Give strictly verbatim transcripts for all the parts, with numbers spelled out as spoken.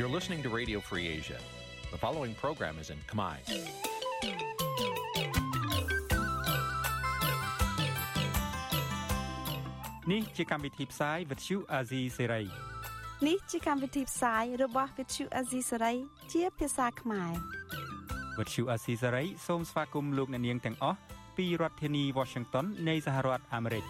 You're listening to Radio Free Asia. The following program is in Khmer. Nǐ chi càm bi tiệp xáy vệt chiu a zì sáy. Nǐ chi càm bi tiệp xáyរបស់វិទ្យុអាស៊ីសេរីជាភាសាខ្មែរវិទ្យុអាស៊ីសេរីសូមស្វាគមន៍លោកអ្នកនាងទាំងអស់ពីរដ្ឋធានី Washington នៃសហរដ្ឋអាមេរិក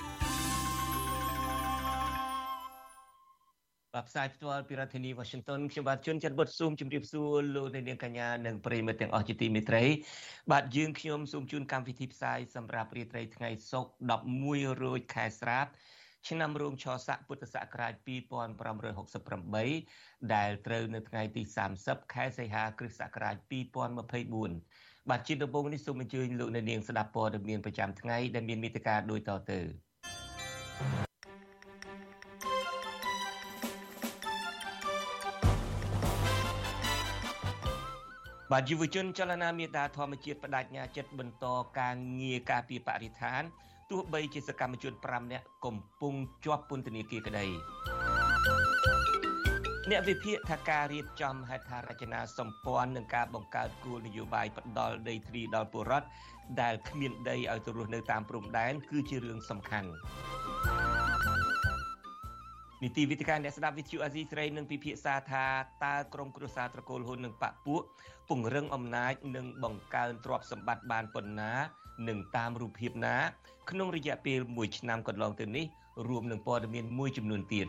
បាទផ្សាយផ្ទាល់ពីរដ្ឋធានី Washington ខ្ញុំបាទជួនចាត់បុតស៊ូមជម្រាបសួរលោកអ្នកនាងកញ្ញានិងប្រិយមិត្តទាំងអស់ជាទីមេត្រីបាទយើងខ្ញុំសូមជូនកម្មវិធីផ្សាយសម្រាប់រាត្រីថ្ងៃសុក្រដប់មួយរោចខែស្រាបឆ្នាំរោងឆស័កពុទ្ធសករាជពីរពាន់ប្រាំរយហកសិបប្រាំបីដែលត្រូវនៅថ្ងៃទីសាមសិបខែសីហាគ្រិស្តសករាជពីរពាន់ម្ភៃបួនបាទជាដំបូងនេះសូមអញ្ជើញលោកអ្នកនាងស្ដាប់ព័ត៌មានប្រចាំថ្ងៃដែលមានមេត្តាដូចតទៅបាទយុវជនចលនាមេដាធម្មជាតិបដិញ្ញាចិត្តបន្តការងារការពារបរិស្ថានទោះបីជាសកម្មជនប្រាំនាក់កំពុងជាប់ពន្ធនាគារក្តីអ្នកវិភាគថាការរៀបចំហេដ្ឋារចនាសម្ព័ន្ធនិងការបង្កើតគោលនយោបាយផ្ដល់ដីធ្លីដល់ពលរដ្ឋដែលគ្មានដីឲ្យទៅរស់នៅតាមព្រំដែនគឺជារឿងសំខាន់នីតិវិទ្យាអ្នកស្ដាប់វិទ្យុអាស៊ីសេរីនឹងពិភាក្សាថាតើក្រមគ្រួសារត្រកូលហ៊ុននិងបពពួកពង្រឹងអំណាចនិងបង្កើនទ្រព្យសម្បត្តិបានប៉ុណ្ណានិងតាមរូបភាពណាក្នុងរយៈពេលមួយឆ្នាំកន្លងទៅនេះរួមនឹងព័ត៌មានមួយចំនួនទៀត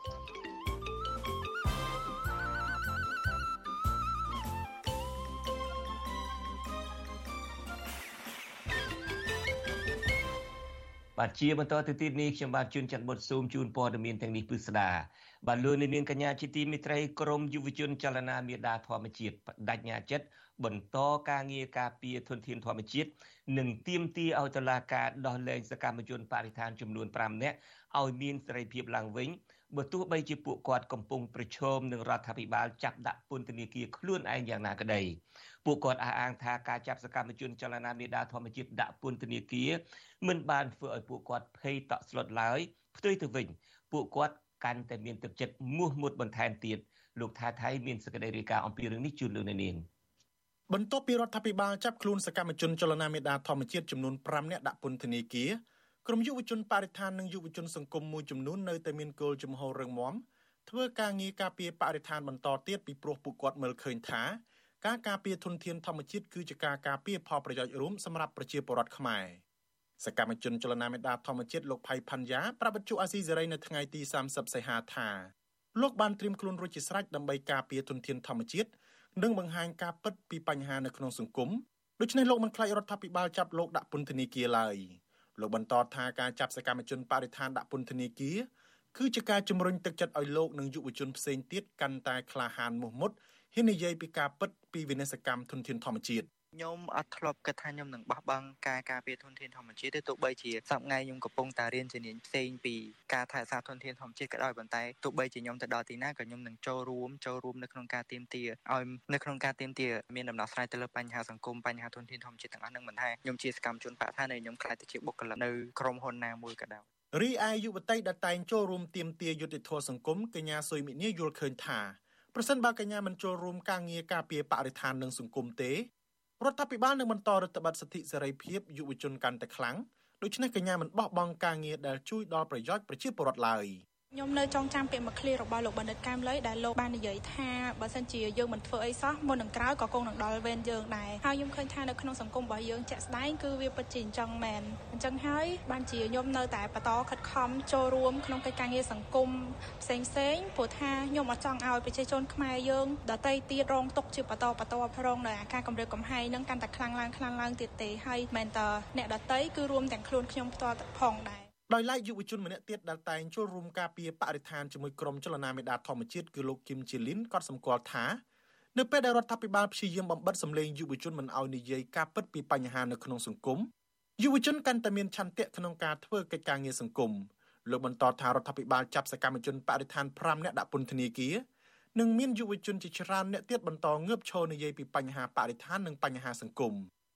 បាទជាបន្តទៅទៀតនេះខ្ញុំបាទជួនច័ន្ទបុតស៊ូមជូនព័ត៌មានទាំងនេះពិស្ដាបាទលោកនាងកញ្ញាជាទីមេត្រីក្រមយុវជនចលនាមេដាធម្មជាតិបដិញ្ញាចិត្តបន្តការងារការពារធនធានធម្មជាតិនិងទាមទារឲ្យតុលាការដោះលែងសកម្មជនបរិស្ថានចំនួនប្រាំនាក់ឲ្យមានសេរីភាពឡើងវិញបើទោះបីជាពួកគាត់កំពុងប្រឈមនឹងរដ្ឋាភិបាលចាប់ដាក់ពន្ធនាគារខ្លួនឯងយ៉ាងណាក្តីពួកគាត់អះអាងថាការចាប់សកម្មជនចលនាមេដាធម្មជាតិដាក់ពន្ធនាគារមិនបានធ្វើឲ្យពួកគាត់ភ័យតក់ស្លុតឡើយផ្ទុយទៅវិញពួកគាត់កាន់តែមានទឹកចិត្តមោះមុតបន្ថែមទៀតលោកថាថៃមានសេចក្តីរាយការណ៍អំពីរឿងនេះជូនលោកនាងបន្ទាប់ពីរដ្ឋាភិបាលចាប់ខ្លួនសកម្មជនចលនាមេដាធម្មជាតិចំនួនប្រាំនាក់ដាក់ពន្ធនាគារក្រុមយុវជនបរិស្ថាននិងយុវជនសង្គមមួយចំនួននៅតែមានគោលជំហររឹងមាំធ្វើការងារការពារបរិស្ថានបន្តទៀតពីព្រោះពួកគាត់មើលឃើញថាការការពារធនធានធម្មជាតិគឺជាការការពារផលប្រយោជន៍រួមសម្រាប់ប្រជាពលរដ្ឋខ្មែរសកម្មជនចលនាមេដាធម្មជាតិលោកផៃផាន់យ៉ាប្រាប់វិទ្យុអាស៊ីសេរីនៅថ្ងៃទីសាមសិបសីហាថាលោកបានត្រៀមខ្លួនរួចជាស្រេចដើម្បីការពារធនធានធម្មជាតិនិងបង្ហាញការពិតពីបញ្ហានៅក្នុងសង្គមដូច្នេះលោកមិនខ្លាចរដ្ឋាភិបាលចាប់លោកដាក់ពន្ធនាគារឡើយលោកបន្តថាការចាប់សកម្មជនបរិស្ថានដាក់ពន្ធនាគារគឺជាការជំរុញទឹកចិត្តឲ្យលោកនិងយុវជនផ្សេងទៀតកាន់តែក្លាហានមោះមុតហ៊ាននិយាយពីការពិតពីវិនាសកម្មធនធានធម្មជាតិខ្ញុំអត់ធ្លាប់គិតថាខ្ញុំនឹងបោះបង់ការការពារធនធានធម្មជាតិទេទោះបីជាសប្តាហ៍ថ្ងៃខ្ញុំកំពុងតែរៀនជំនាញផ្សេងពីការថែរក្សាធនធានធម្មជាតិក៏ដោយប៉ុន្តែទោះបីជាខ្ញុំទៅដល់ទីណាក៏ខ្ញុំនឹងចូលរួមចូលរួមនៅក្នុងការទាមទារឲ្យនៅក្នុងការទាមទារមានដំណោះស្រាយទៅលើបញ្ហាសង្គមបញ្ហាធនធានធម្មជាតិទាំងអស់នឹងមិនថាខ្ញុំជាសកម្មជនបរិស្ថានហើយខ្ញុំខ្លាចទៅជាបុគ្គលិកនៅក្រុមហ៊ុនណាមួយក៏ដោយរីឯយុវតីដែលតែងចូលរួមទាមទារយុត្តិធម៌សង្គមកញ្ញាសុយមិនីយល់ឃើញថាប្រសិនបើកញ្ញាមិនចូលរួមការងារការពារបរិស្ថាននិងសង្គមទេរដ្ឋាភិបាលនឹងបន្តរដ្ឋបတ်សិទ្ធិសេរីភាពយុវជនកាន់តែខ្លាំងដូច្នេះកញ្ញាមិនបោះបង់ការងារដែលជួយដល់ប្រយោជន៍ប្រជាពលរដ្ឋឡើយខ្ញុំនៅចង់ចាំពាក្យមួយឃ្លារបស់លោកបណ្ឌិតកែមលីដែលលោកបាននិយាយថាបើសិនជាយើងមិនធ្វើអីសោះមុននឹងក្រោយក៏គង់នឹងដល់វេនយើងដែរហើយខ្ញុំឃើញថានៅក្នុងសង្គមរបស់យើងជាក់ស្ដែងគឺវាពិតជាអញ្ចឹងមែនអញ្ចឹងហើយបានជាខ្ញុំនៅតែបន្តខិតខំចូលរួមក្នុងកិច្ចការងារសង្គមផ្សេងផ្សេងព្រោះថាខ្ញុំអត់ចង់ឲ្យប្រជាជនខ្មែរយើងដទៃទៀតរងទុក្ខជាបន្តបន្តរងនៅអាការគម្រាមកំហែងនឹងកាន់តែខ្លាំងឡើងខ្លាំងឡើងទៀតទេហើយមិនតែអ្នកដទៃគឺរួមទាំងខ្លួនខ្ញុំផ្ទាល់ផងដែរដោយឡែកយុវជនម្នាក់ទៀតដែលតែងចូលរួមការពារបរិស្ថានជាមួយក្រុមចលនាមេដាធម្មជាតិគឺលោកគឹមជាលីនក៏សម្គាល់ថានៅពេលដែលរដ្ឋាភិបាលព្យាយាមបំបិទសម្លេងយុវជនមិនឲ្យនិយាយការពិតពីបញ្ហានៅក្នុងសង្គមយុវជនកាន់តែមានឆន្ទៈក្នុងការធ្វើកិច្ចការងារសង្គមលោកបន្តថារដ្ឋាភិបាលចាប់សកម្មជនបរិស្ថានប្រាំនាក់ដាក់ពន្ធនាគារនិងមានយុវជនជាច្រើនអ្នកទៀតបន្តងើបឈរនិយាយពីបញ្ហាបរិស្ថាននិងបញ្ហាសង្គម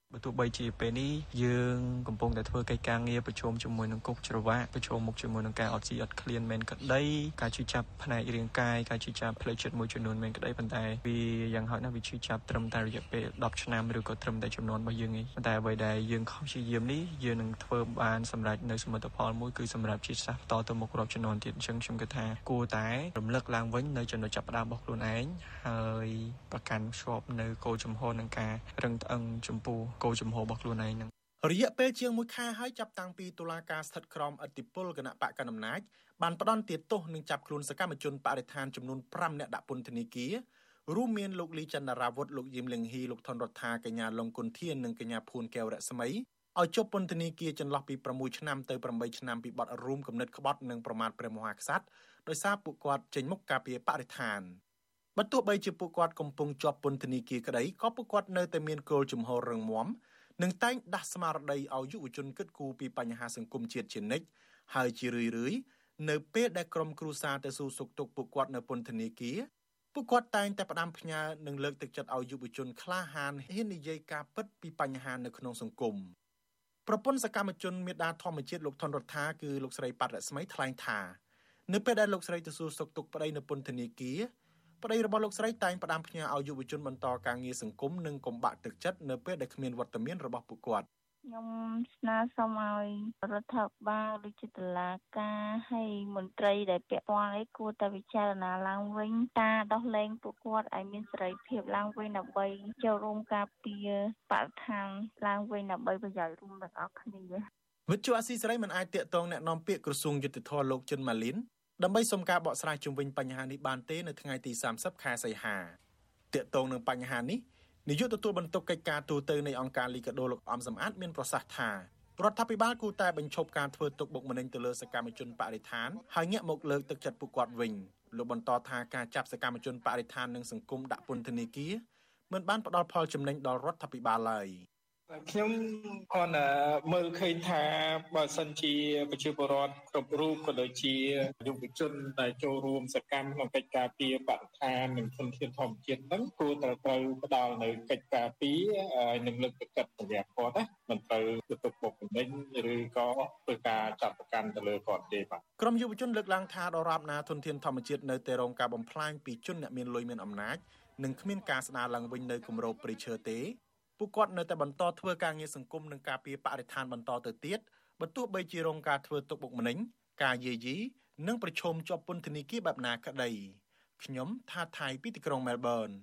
បើទោះបីជាពេលនេះយើងកំពុងតែធ្វើកិច្ចការងារប្រជុំជាមួយនឹងគុកច្រវាក់ប្រជុំមុខជាមួយនឹងការអត់ស៊ីអត់ឃ្លានមែនក្តីការជឿចាប់ផ្នែករាងកាយការជឿចាប់ផ្លូវចិត្តមួយចំនួនមែនក្តីប៉ុន្តែវាយ៉ាងហោចណាស់វាជឿចាប់ត្រឹមតែរយៈពេលដប់ឆ្នាំឬក៏ត្រឹមតែចំនួនរបស់យើងឯងប៉ុន្តែអ្វីដែលយើងខំព្យាយាមនេះយើងនឹងធ្វើបានសម្រេចនៅសមិទ្ធផលមួយគឺសម្រាប់ជាតិសាសន៍បន្តទៅមុខរាប់ចំនួនទៀតអញ្ចឹងខ្ញុំគិតថាគួរតែរំលឹកឡើងវិញនៅចំណុចចាប់ផ្ដើមរបស់ខ្លួនឯងហើយប្រកាន់ខ្ជាប់នៅគោលជំហរនឹងការរឹងត្អឹងចំពោះគោលជំហររបស់ខ្លួនឯងនឹងរយៈពេលជាងមួយខែហើយចាប់តាំងពីតុលាការស្ថិតក្រោមឥទ្ធិពលគណៈបកកណ្ដាលអំណាចបានផ្ដន្ទាទោសនិងចាប់ខ្លួនសកម្មជនបរិស្ថានចំនួនប្រាំនាក់ដាក់ពន្ធនាគាររួមមានលោកលីចន្ទរាវុធលោកយឹមលៀងហ៊ីលោកថនរដ្ឋាកញ្ញាលងគុនធាននិងកញ្ញាភួនកែវរស្មីឲ្យជាប់ពន្ធនាគារចន្លោះពីប្រាំមួយឆ្នាំទៅប្រាំបីឆ្នាំពីបទរួមគំនិតក្បត់និងប្រមាថព្រះមហាក្សត្រដោយសារពួកគាត់ចេញមុខការពារបរិស្ថានបើទោះបីជាពួកគាត់កំពុងជាប់ពន្ធនាគារក្តីក៏ពួកគាត់នៅតែមានគោលជំហររឹងមាំនិងតែងដាស់ស្មារតីឲ្យយុវជនគិតគូរពីបញ្ហាសង្គមជាតិជានិច្ចហើយជារឿយៗនៅពេលដែលក្រុមគ្រួសារទៅសួរសុខទុក្ខពួកគាត់នៅពន្ធនាគារពួកគាត់តែងតែផ្ដាំផ្ញើនិងលើកទឹកចិត្តឲ្យយុវជនក្លាហានហ៊ាននិយាយការពិតពីបញ្ហានៅក្នុងសង្គមប្រពន្ធសកម្មជនមេដាធម្មជាតិលោកថនរដ្ឋាគឺលោកស្រីប៉ាត់រស្មីថ្លែងថានៅពេលដែលលោកស្រីទៅសួរសុខទុក្ខប្តីនៅពន្ធនាគារប្តីរបស់លោកស្រីតែងផ្ដាំផ្ញើឲ្យយុវជនបន្តការងារសង្គមនិងកុំបាក់ទឹកចិត្តនៅពេលដែលគ្មានវត្តមានរបស់ពួកគាត់ខ្ញុំស្នើសុំឲ្យរដ្ឋាភិបាលដូចជាតុលាការហើយមន្ត្រីដែលពាក់ព័ន្ធអីគួរតែពិចារណាឡើងវិញការដោះលែងពួកគាត់ឲ្យមានសេរីភាពឡើងវិញដើម្បីចូលរួមការពារបរិស្ថានឡើងវិញដើម្បីប្រយោជន៍រួមទាំងអស់គ្នាវិទ្យុអាស៊ីសេរីមិនអាចតាក់ទងแนะនាំពាក្យក្រសួងយុតិធម៌លោកជិនម៉ាលីនដើម្បីសុំការបកស្រាយជុំវិញបញ្ហានេះបានទេនៅថ្ងៃទីសាមសិបខែសីហាតាក់ទងនឹងបញ្ហានេះនាយកទទួលបន្ទុកកិច្ចការទូតនៃអង្គការលីកាដូលោកអំសំអាតមានប្រសាសន៍ថារដ្ឋាភិបាលគួរតែបញ្ឈប់ការធ្វើទុកបុកម្នេញទៅលើសកម្មជនបរិស្ថានហើយងាកមកលើកទឹកចិត្តពួកគាត់វិញលោកបន្តថាការចាប់សកម្មជនបរិស្ថាននិងសង្គមដាក់ពន្ធនាគារមិនបានផ្ដល់ផលចំណេញដល់រដ្ឋាភិបាលឡើយខ្ញុំគាត់មើលឃើញថាបើសិនជាប្រជាពលរដ្ឋគ្រប់រូបក៏ដូចជាយុវជនដែលចូលរួមសកម្មក្នុងកិច្ចការពារបរិស្ថាននិងធនធានធម្មជាតិហ្នឹងគួរតែត្រូវផ្ដល់នៅកិច្ចការពារនិងលើកទឹកចិត្តសម្រាប់គាត់ណាមិនត្រូវទៅបុកម្នេញឬក៏ធ្វើការចាប់ប្រកាន់ទៅលើគាត់ទេបាទក្រុមយុវជនលើកឡើងថាដរាបណាធនធានធម្មជាតិនៅតែរងការបំផ្លាញពីជនអ្នកមានលុយមានអំណាចនិងគ្មានការស្ដារឡើងវិញនៅគម្របព្រៃឈើទេពួកគាត់នៅតែបន្តធ្វើការងារសង្គមនិងការពារបរិស្ថានបន្តទៅទៀតបើទោះបីជារងការធ្វើទុកបុកម្នេញការយាយីនិងប្រឈមជាប់ពន្ធនាគារបែបណាក្តីខ្ញុំថាថៃពីទីក្រុងមែលប៊ន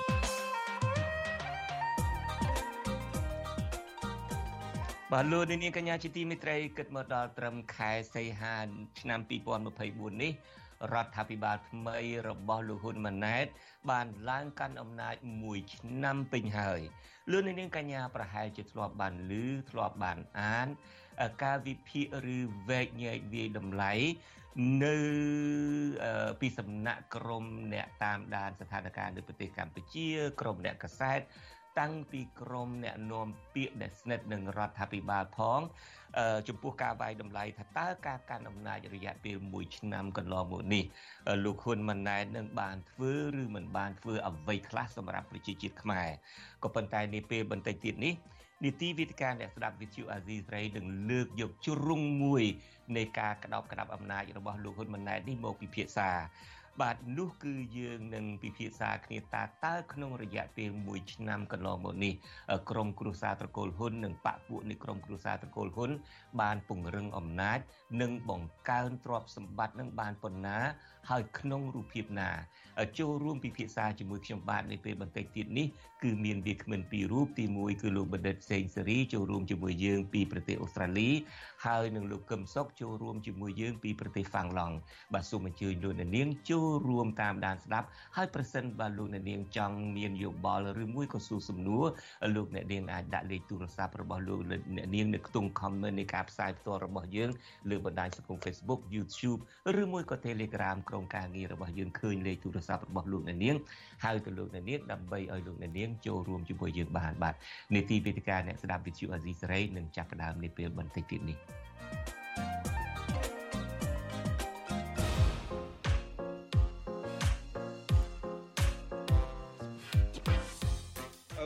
បាទលោកនាងកញ្ញាជាទីមេត្រីគិតមកដល់ត្រឹមខែសីហាឆ្នាំពីរពាន់ម្ភៃបួននេះរដ្ឋាភិបាលថ្មីរបស់លោកហ៊ុនម៉ាណែតបានឡើងកាន់អំណាចមួយឆ្នាំពេញហើយលោកនាងកញ្ញាប្រហែលជាធ្លាប់បានឮធ្លាប់បានអានការវិភាគឬវែកញែកវាយតម្លៃនៅពីសំណាក់ក្រមអ្នកតាមដានស្ថានភាពនៅប្រទេសកម្ពុជាក្រមអ្នកកាសែតតាំងពីក្រមអ្នកនាំពាក្យដែលស្និទ្ធនឹងរដ្ឋាភិបាលផងចំពោះការវាយតម្លៃថាតើការកាន់អំណាចរយៈពេលមួយឆ្នាំកន្លងមកនេះលោកហ៊ុនម៉ាណែតនឹងបានធ្វើឬមិនបានធ្វើអ្វីខ្លះសម្រាប់ប្រជាជាតិខ្មែរក៏ប៉ុន្តែនាពេលបន្តិចទៀតនេះនីតិវិទ្យាអ្នកស្ដាប់វិទ្យុអាស៊ីសេរីនឹងលើកយកជ្រុងមួយនៃការក្តោបក្តាប់អំណាចរបស់លោកហ៊ុនម៉ាណែតនេះមកពិភាក្សាបាទនោះគឺយើងនឹងពិភាក្សាគ្នាតើតើក្នុងរយៈពេលមួយឆ្នាំកន្លងមកនេះក្រមគ្រួសារត្រកូលហ៊ុននិងបកពួកនៃក្រមគ្រួសារត្រកូលហ៊ុនបានពង្រឹងអំណាចនិងបង្កើនទ្រព្យសម្បត្តិនឹងបានប៉ុណ្ណាហើយក្នុងរូបភាពណាចូលរួមពិភាក្សាជាមួយខ្ញុំបាទនៅពេលបន្តិចទៀតនេះគឺមានវាគ្មិនពីររូបទីមួយគឺលោកបណ្ឌិតសេងសេរីចូលរួមជាមួយយើងពីប្រទេសអូស្ត្រាលីហើយនិងលោកកឹមសុខចូលរួមជាមួយយើងពីប្រទេសហ្វាំងឡង់បាទសូមអញ្ជើញលោកអ្នកនាងចូលរួមតាមដានស្ដាប់ហើយប្រសិនបើលោកអ្នកនាងចង់មានយោបល់ឬមួយក៏សួរសំណួរលោកអ្នកនាងអាចដាក់លេខទូរស័ព្ទរបស់លោកអ្នកនាងនៅក្នុង comment នៃការផ្សាយផ្ទាល់របស់យើងលើបណ្ដាញសង្គម Facebook YouTube ឬមួយក៏ Telegram ក្រុមការងាររបស់យើងឃើញលេខទូរស័ព្ទរបស់លោកអ្នកនាងហៅទៅលោកអ្នកនាងដើម្បីឲ្យលោកអ្នកនាងចូលរួមជាមួយយើងបានបាទនីតិវិទ្យាអ្នកស្ដាប់វិទ្យុអាស៊ីសេរីនឹងចាប់ផ្ដើមនាពេលបន្តិចទៀតនេះ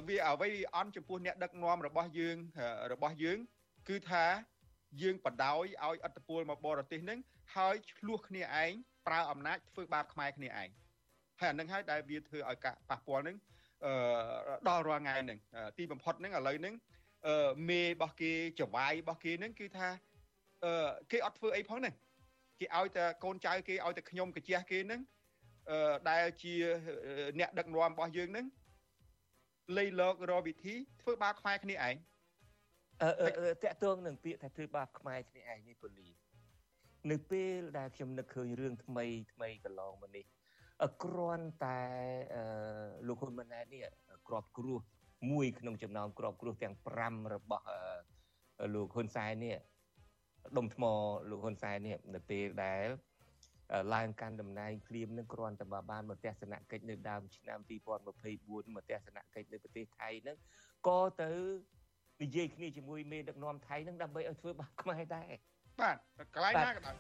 វាអ្វីអន់ចំពោះអ្នកដឹកនាំរបស់យើងរបស់យើងគឺថាយើងបដ ாய் ឲ្យអត្តពលមកបរទេសនឹងហើយឆ្លោះគ្នាឯងប្រើអំណាចធ្វើបាបខ្មែរគ្នាឯងហើយអានឹងហើយដែលវាធ្វើឲ្យការប៉ះពាល់នឹងអឺដល់រាល់ថ្ងៃហ្នឹងទីបំផុតហ្នឹងឥឡូវហ្នឹងអឺមេរបស់គេចវាយរបស់គេហ្នឹងគឺថាអឺគេអត់ធ្វើអីផងហ្នឹងគេឲ្យតែកូនចៅគេឲ្យតែខ្ញុំកាជះគេហ្នឹងអឺដែលជាអ្នកដឹកនាំរបស់យើងហ្នឹងលៃលករកវិធីធ្វើបាបខ្មែរគ្នាឯងអឺតាក់ទងនឹងពាក្យថាធ្វើបាបខ្មែរគ្នាឯងនេះពូលីនៅពេលដែលខ្ញុំនឹកឃើញរឿងថ្មីថ្មីកន្លងមកនេះគ្រាន់តែអឺលោកហ៊ុនម៉ាណែតនេះក្របគ្រោះមួយក្នុងចំណោមក្របគ្រោះទាំងប្រាំរបស់លោកហ៊ុនសែននេះដុំថ្មលោកហ៊ុនសែននេះនៅពេលដែលឡើងកាន់តំណែងភ្លាមនឹងគ្រាន់តែបានមកទស្សនកិច្ចនៅដើមឆ្នាំពីរពាន់ម្ភៃបួនមកទស្សនកិច្ចនៅប្រទេសថៃហ្នឹងក៏ទៅនិយាយគ្នាជាមួយមេដឹកនាំថៃហ្នឹងដើម្បីឲ្យធ្វើបាបខ្មែរដែរបាទកន្លែងណាក៏ដោយ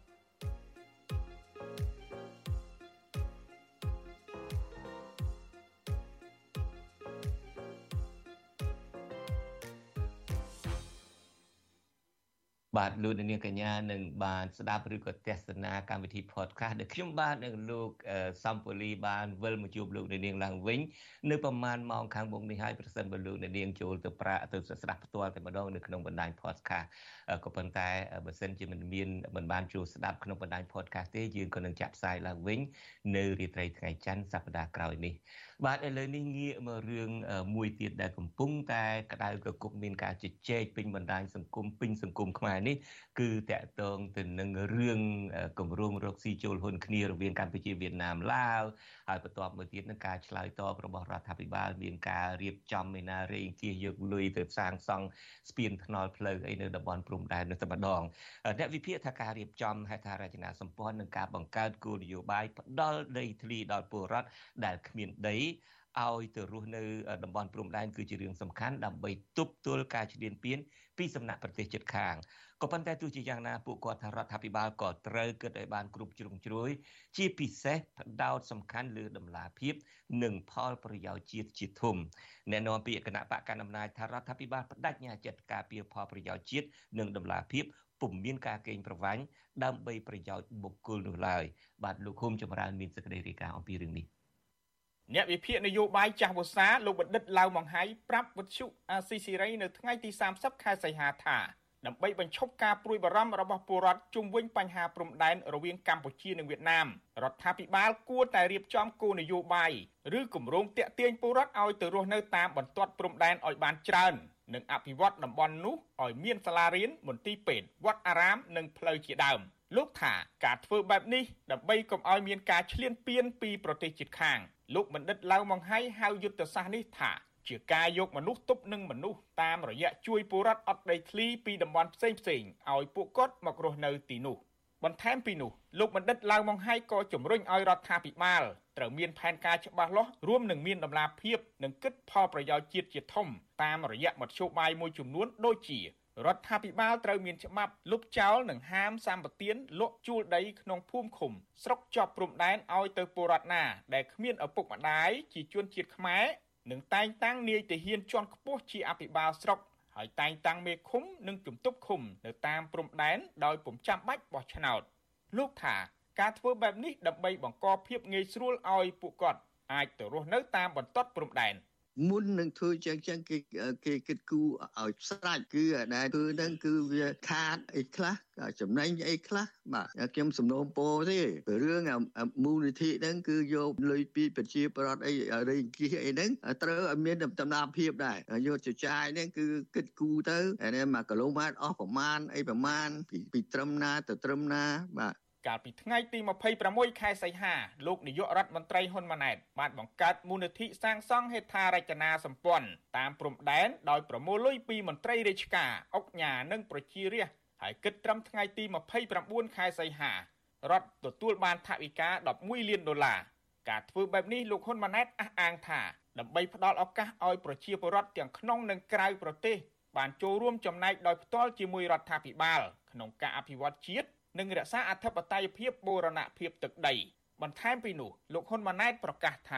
បាទលោកនាងកញ្ញានឹងបានស្ដាប់ឬក៏ទស្សនាកម្មវិធី podcast ដែលខ្ញុំបាទនិងលោកសំពូលីបានវិលមកជួបលោកនាងឡើងវិញនៅប្រហែលម៉ោងខាងមុខនេះហើយប្រសិនបើលោកនាងចូលទៅប្រាទៅស្ដាប់ផ្ទាល់តែម្ដងនៅក្នុងបណ្ដាញ podcast ក៏ប៉ុន្តែបើសិនជាមិនមានមិនបានចូលស្ដាប់ក្នុងបណ្ដាញ podcast ទេយើងក៏នឹងចាក់ផ្សាយឡើងវិញនៅរាត្រីថ្ងៃច័ន្ទសប្ដាហ៍ក្រោយនេះបាទឥឡូវនេះងាកមករឿងមួយទៀតដែលកំពុងតែក្តៅកគុកមានការជជែកពេញបណ្ដាញសង្គមពេញសង្គមខ្មែរនេះគឺតាក់ទងទៅនឹងរឿងគម្រោងរកស៊ីចូលហ៊ុនគ្នារវាងកម្ពុជាវៀតណាមឡាវហើយបន្ទាប់មកទៀតនឹងការឆ្លើយតបរបស់រដ្ឋាភិបាលមានការរៀបចំឯណារេងគៀសយកលុយទៅសាងសង់ស្ពានថ្នល់ផ្លូវអីនៅតំបន់ព្រំដែននោះតែម្ដងអ្នកវិភាគថាការរៀបចំហេដ្ឋារចនាសម្ព័ន្ធនិងការបង្កើតគោលនយោបាយផ្ដល់ដីធ្លីដល់ពលរដ្ឋដែលគ្មានដីឲ្យទៅរស់នៅតំបន់ព្រំដែនគឺជារឿងសំខាន់ដើម្បីទប់ទល់ការឈ្លានពានពីសំណាក់ប្រទេសជិតខាងក៏ប៉ុន្តែទោះជាយ៉ាងណាពួកគាត់ថារដ្ឋាភិបាលក៏ត្រូវគិតឲ្យបានគ្រប់ជ្រុងជ្រោយជាពិសេសផ្ដោតសំខាន់លើដំណាភាពនិងផលប្រយោជន៍ជាតិជាធំអ្នកនាំពាក្យគណៈបកកណ្ដាលអំណាចថារដ្ឋាភិបាលបដិញ្ញាចិត្តការពារផលប្រយោជន៍ជាតិនិងដំណាភាពពុំមានការកេងប្រវ័ញ្ចដើម្បីប្រយោជន៍បុគ្គលនោះឡើយបាទលោកឃុំចម្រើនមានសេចក្តីរាយការណ៍អំពីរឿងនេះអ្នកវិភាគនយោបាយចាស់វស្សាលោកបណ្ឌិតឡាវម៉ុងហៃប្រាប់វិទ្យុអាស៊ីសេរីនៅថ្ងៃទីសាមសិបខែសីហាថាដើម្បីបញ្ឈប់ការព្រួយបារម្ភរបស់ពលរដ្ឋជុំវិញបញ្ហាព្រំដែនរវាងកម្ពុជានិងវៀតណាមរដ្ឋាភិបាលគួរតែរៀបចំគោលនយោបាយឬគម្រោងទាក់ទាញពលរដ្ឋឲ្យទៅរស់នៅតាមបន្ទាត់ព្រំដែនឲ្យបានច្រើននិងអភិវឌ្ឍតំបន់នោះឲ្យមានសាលារៀនមន្ទីរពេទ្យវត្តអារាមនិងផ្លូវជាដើមលោកថាការធ្វើបែបនេះដើម្បីកុំឲ្យមានការឈ្លានពានពីប្រទេសជិតខាងលោកបណ្ឌិតឡាវម៉ុងហៃហៅយុទ្ធសាស្ត្រនេះថាជាការយកមនុស្សទប់នឹងមនុស្សតាមរយៈជួយពលរដ្ឋអត់ដីធ្លីពីតំបន់ផ្សេងផ្សេងឲ្យពួកគាត់មករស់នៅទីនោះបន្ថែមពីនោះលោកបណ្ឌិតឡាវម៉ុងហៃក៏ជំរុញឲ្យរដ្ឋាភិបាលត្រូវមានផែនការច្បាស់លាស់រួមនឹងមានដំណាភាពនិងគិតផលប្រយោជន៍ជាតិជាធំតាមរយៈមធ្យោបាយមួយចំនួនដូចជារដ្ឋាភិបាលត្រូវមានច្បាប់លុបចោលនិងហាមសម្បទានលក់ជួលដីក្នុងភូមិឃុំស្រុកជាប់ព្រំដែនឲ្យទៅពលរដ្ឋណាដែលគ្មានឪពុកម្ដាយជាជនជាតិខ្មែរនិងតែងតាំងនាយទាហានជាន់ខ្ពស់ជាអភិបាលស្រុកហើយតែងតាំងមេឃុំនិងជំទប់ឃុំនៅតាមព្រំដែនដោយពុំចាំបាច់បោះឆ្នោតលោកថាការធ្វើបែបនេះដើម្បីបង្កភាពងាយស្រួលឲ្យពួកគាត់អាចទៅរស់នៅតាមបន្ទាត់ព្រំដែនមុននឹងធ្វើចឹងចឹងគេគេគិតគូរឲ្យស្រាច់គឺដែលធ្វើហ្នឹងគឺវាខាតអីខ្លះចំណេញអីខ្លះបាទខ្ញុំសំណូមពរទេរឿងមូលនិធិហ្នឹងគឺយកលុយពីប្រជាប្រដ្ឋអីរេងគីអីហ្នឹងត្រូវឲ្យមានដំណាភាពដែរយកចចាយហ្នឹងគឺគិតគូរទៅហើយមួយគីឡូម៉ែត្រអស់ប្រមាណអីប្រមាណពីពីត្រឹមណាទៅត្រឹមណាបាទកាលពីថ្ងៃទីម្ភៃប្រាំមួយខែសីហាលោកនាយករដ្ឋមន្ត្រីហ៊ុនម៉ាណែតបានបង្កើតមូលនិធិសាងសង់ហេដ្ឋារចនាសម្ព័ន្ធតាមព្រំដែនដោយប្រមូលលុយពីមន្ត្រីរាជការអុកញ៉ានិងប្រជារាស្ត្រហើយគិតត្រឹមថ្ងៃទីម្ភៃប្រាំបួនខែសីហារដ្ឋទទួលបានថវិកាដប់មួយលានដុល្លារការធ្វើបែបនេះលោកហ៊ុនម៉ាណែតអះអាងថាដើម្បីផ្ដល់ឱកាសឲ្យប្រជាពលរដ្ឋទាំងក្នុងនិងក្រៅប្រទេសបានចូលរួមចំណែកដោយផ្ទាល់ជាមួយរដ្ឋាភិបាលក្នុងការអភិវឌ្ឍជាតិនិងរក្សាអធិបតេយ្យភាពបូរណភាពទឹកដីបន្ថែមពីនោះលោកហ៊ុនម៉ាណែតប្រកាសថា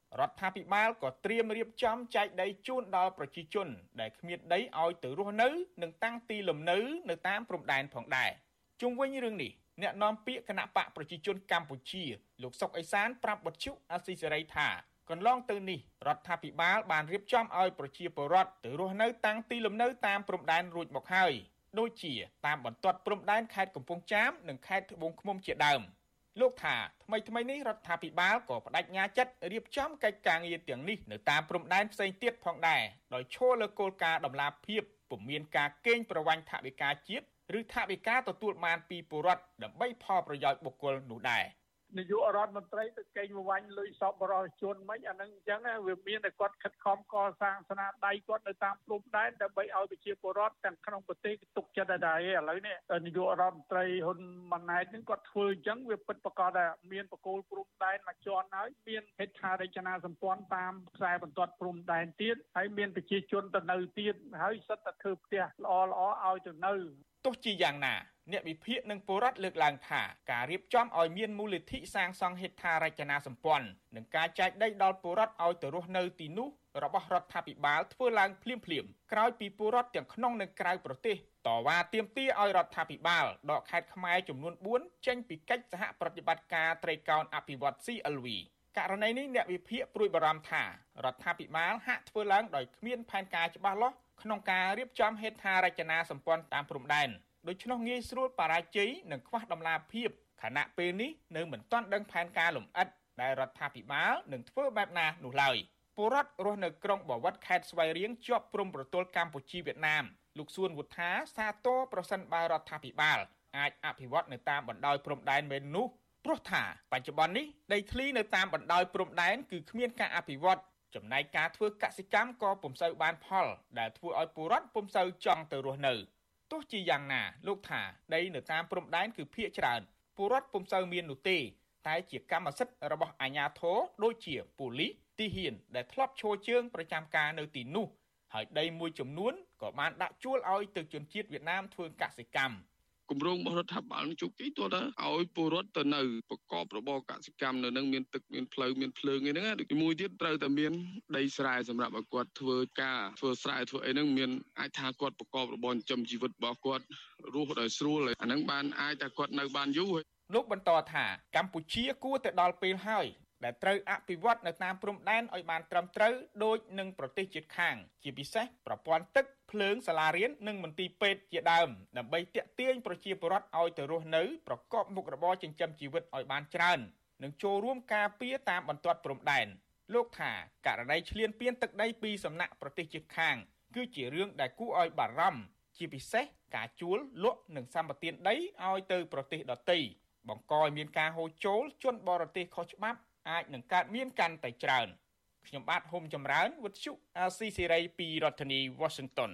រដ្ឋាភិបាលក៏ត្រៀមរៀបចំចែកដីជូនដល់ប្រជាជនដែលគ្មានដីឲ្យទៅរស់នៅនិងតាំងទីលំនៅនៅតាមព្រំដែនផងដែរជុំវិញរឿងនេះអ្នកនាំពាក្យគណៈបកប្រជាជនកម្ពុជាលោកសុកអេសានប្រាប់វិទ្យុអាស៊ីសេរីថាកន្លងទៅនេះរដ្ឋាភិបាលបានរៀបចំឲ្យប្រជាពលរដ្ឋទៅរស់នៅតាំងទីលំនៅតាមព្រំដែនរួចមកហើយដូចជាតាមបន្ទាត់ព្រំដែនខេត្តកំពង់ចាមនិងខេត្តត្បូងឃ្មុំជាដើមលោកថាថ្មីថ្មីនេះរដ្ឋាភិបាលក៏បដិញ្ញាចិត្តរៀបចំកិច្ចការងារទាំងនេះនៅតាមព្រំដែនផ្សេងទៀតផងដែរដោយឈលលើគោលការណ៍ដំណាភាពពុំមានការកេងប្រវ័ញ្ចថវិកាជាតិឬថវិកាទទួលបានពីពលរដ្ឋដើម្បីផលប្រយោជន៍បុគ្គលនោះដែរនាយករដ្ឋមន្ត្រីទៅកេងប្រវ័ញ្ចលុយសពបរិជនមិនអានឹងអញ្ចឹងវាមានតែគាត់ខិតខំកសាងស្នាដៃគាត់នៅតាមព្រំដែនដើម្បីឲ្យប្រជាពលរដ្ឋទាំងក្នុងប្រទេសទុកចិត្តដែរឥឡូវនេះនាយករដ្ឋមន្ត្រីហ៊ុនម៉ាណែតនឹងគាត់ធ្វើអញ្ចឹងវាពិតប្រាកដថាមានបកគោលព្រំដែនមួយជាន់ហើយមានហេដ្ឋារចនាសម្ព័ន្ធតាមខ្សែបន្ទាត់ព្រំដែនទៀតហើយមានប្រជាជនទៅនៅទៀតហើយសិតតែធ្វើផ្ទះល្អល្អឲ្យទៅនៅទោះជាយ៉ាងណាអ្នកវិភាគនិងពលរដ្ឋលើកឡើងថាការរៀបចំឲ្យមានមូលនិធិសាងសង់ហេដ្ឋារចនាសម្ព័ន្ធនិងការចែកដីដល់ពលរដ្ឋឲ្យទៅរស់នៅទីនោះរបស់រដ្ឋាភិបាលធ្វើឡើងភ្លាមៗក្រោយពីពលរដ្ឋទាំងក្នុងនិងក្រៅប្រទេសតវ៉ាទាមទារឲ្យរដ្ឋាភិបាលដកខេត្តខ្មែរចំនួនបួនចេញពីកិច្ចសហប្រតិបត្តិការត្រីកោណអភិវឌ្ឍ C L V ករណីនេះអ្នកវិភាគព្រួយបារម្ភថារដ្ឋាភិបាលហាក់ធ្វើឡើងដោយគ្មានផែនការច្បាស់លាស់ក្នុងការរៀបចំហេដ្ឋារចនាសម្ព័ន្ធតាមព្រំដែនដូច្នោះងាយស្រួលបរាជ័យនិងខ្វះដំណាភាពខណៈពេលនេះនៅមិនទាន់ដឹងផែនការលម្អិតដែលរដ្ឋាភិបាលនឹងធ្វើបែបណានោះឡើយពលរដ្ឋរស់នៅក្រុងបាវិតខេត្តស្វាយរៀងជាប់ព្រំប្រទល់កម្ពុជាវៀតណាមលោកសួនវុធាសាទរប្រសិនបើរដ្ឋាភិបាលអាចអភិវឌ្ឍនៅតាមបណ្ដោយព្រំដែនមែននោះព្រោះថាបច្ចុប្បន្ននេះដីធ្លីនៅតាមបណ្ដោយព្រំដែនគឺគ្មានការអភិវឌ្ឍចំណែកការធ្វើកសិកម្មក៏ពុំសូវបានផលដែលធ្វើឲ្យពលរដ្ឋពុំសូវចង់ទៅរស់នៅទោះជាយ៉ាងណាលោកថាដីនៅតាមព្រំដែនគឺភាគច្រើនពលរដ្ឋពុំសូវមាននោះទេតែជាកម្មសិទ្ធិរបស់អាជ្ញាធរដូចជាប៉ូលីសទាហានដែលធ្លាប់ឈរជើងប្រចាំការនៅទីនោះហើយដីមួយចំនួនក៏បានដាក់ជួលឲ្យទៅជនជាតិវៀតណាមធ្វើកសិកម្មគម្រោងរបស់រដ្ឋាភិបាលជោគជ័យទោះថាឲ្យពលរដ្ឋទៅនៅប្រកបរបរកសិកម្មនៅនឹងមានទឹកមានផ្លូវមានភ្លើងអីហ្នឹងដូចមួយទៀតត្រូវតែមានដីស្រែសម្រាប់ឲ្យគាត់ធ្វើការធ្វើស្រែធ្វើអីហ្នឹងមានអាចថាគាត់ប្រកបរបរចិញ្ចឹមជីវិតរបស់គាត់រស់ដោយស្រួលអាហ្នឹងបានអាចថាគាត់នៅបានយូរលោកបន្តថាកម្ពុជាគួរទៅដល់ពេលហើយដែលត្រូវអភិវឌ្ឍនៅតាមព្រំដែនឲ្យបានត្រឹមត្រូវដូចនឹងប្រទេសជិតខាងជាពិសេសប្រព័ន្ធទឹកភ្លើងសាលារៀននិងមន្ទីរពេទ្យជាដើមដើម្បីទាក់ទាញប្រជាពលរដ្ឋឲ្យទៅរស់នៅប្រកបមុខរបរចិញ្ចឹមជីវិតឲ្យបានច្រើននិងចូលរួមការពារតាមបន្ទាត់ព្រំដែនលោកថាករណីឈ្លានពានទឹកដីពីសំណាក់ប្រទេសជិតខាងគឺជារឿងដែលគួរឲ្យបារម្ភជាពិសេសការជួលលក់និងសម្បទានដីឲ្យទៅប្រទេសដទៃបង្កឲ្យមានការហូរចូលជនបរទេសខុសច្បាប់អាចនឹងកើតមានកាន់តែច្រើនខ្ញុំបាទហុំចម្រើនវិទ្យុអាស៊ីសេរីពីរដ្ឋធានី Washington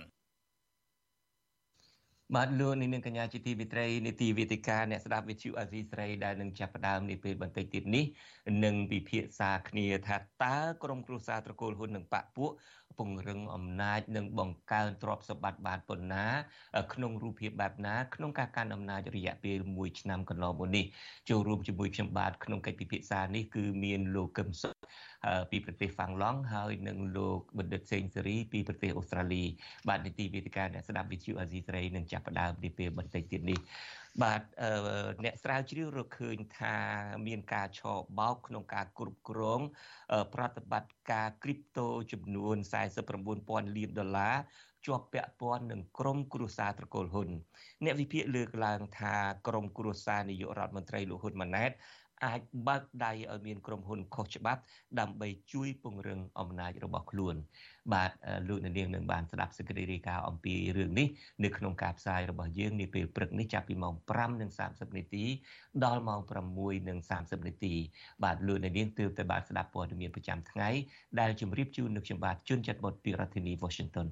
បាទលោកនាងកញ្ញាជាទីមេត្រីនីតិវេទិកាអ្នកស្ដាប់វិទ្យុអាស៊ីសេរីដែលនឹងចាប់ផ្ដើមនាពេលបន្តិចទៀតនេះនឹងពិភាក្សាគ្នាថាតើក្រុមគ្រួសារត្រកូលហ៊ុននិងបកពួកពង្រឹងអំណាចនិងបង្កើនទ្រព្យសម្បត្តិបានប៉ុណ្ណាក្នុងរូបភាពបែបណាក្នុងការកាន់អំណាចរយៈពេលមួយឆ្នាំកន្លងមកនេះចូលរួមជាមួយខ្ញុំបាទក្នុងកិច្ចពិភាក្សានេះគឺមានលោកកឹមសុខពីប្រទេសហ្វាំងឡង់ហើយនិងលោកបណ្ឌិតសេងសេរីពីប្រទេសអូស្ត្រាលីបាទនីតិវេទិកាអ្នកស្ដាប់វិទ្យុអាស៊ីសេរីនឹងចាប់ផ្ដើមនាពេលបន្តិចទៀតនេះបាទអ្នកស្រាវជ្រាវរកឃើញថាមានការឆបោកក្នុងការគ្រប់គ្រងប្រតិបត្តិការគ្រីបតូចំនួនសែនសិបប្រាំបួនពាន់លានដុល្លារជាប់ពាក់ព័ន្ធនឹងក្រុមគ្រួសារត្រកូលហ៊ុនអ្នកវិភាគលើកឡើងថាក្រុមគ្រួសារនាយករដ្ឋមន្ត្រីលោកហ៊ុនម៉ាណែតអាចបើកដៃឲ្យមានក្រុមហ៊ុនខុសច្បាប់ដើម្បីជួយពង្រឹងអំណាចរបស់ខ្លួនបាទលោកនាងនឹងបានស្ដាប់សេចក្តីរាយការណ៍អំពីរឿងនេះនៅក្នុងការផ្សាយរបស់យើងនាពេលព្រឹកនេះចាប់ពីម៉ោងប្រាំនិងសាមសិបនាទីដល់ម៉ោងប្រាំមួយនិងសាមសិបនាទីបាទលោកនាងទើបតែបានស្ដាប់ព័ត៌មានប្រចាំថ្ងៃដែលជម្រាបជូននៅខ្ញុំបាទជួនច័ន្ទបុតពីរដ្ឋធានី Washington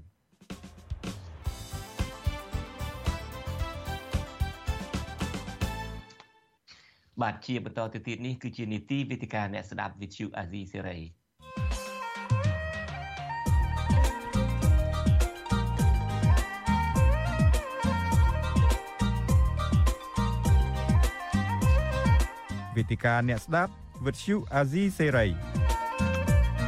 បាទជាបន្តទៅទៀតនេះគឺជានីតិវិទ្យាអ្នកស្ដាប់វិទ្យុអាស៊ីសេរីវេទិកាអ្នកស្ដាប់វិទ្យុអាស៊ីសេរី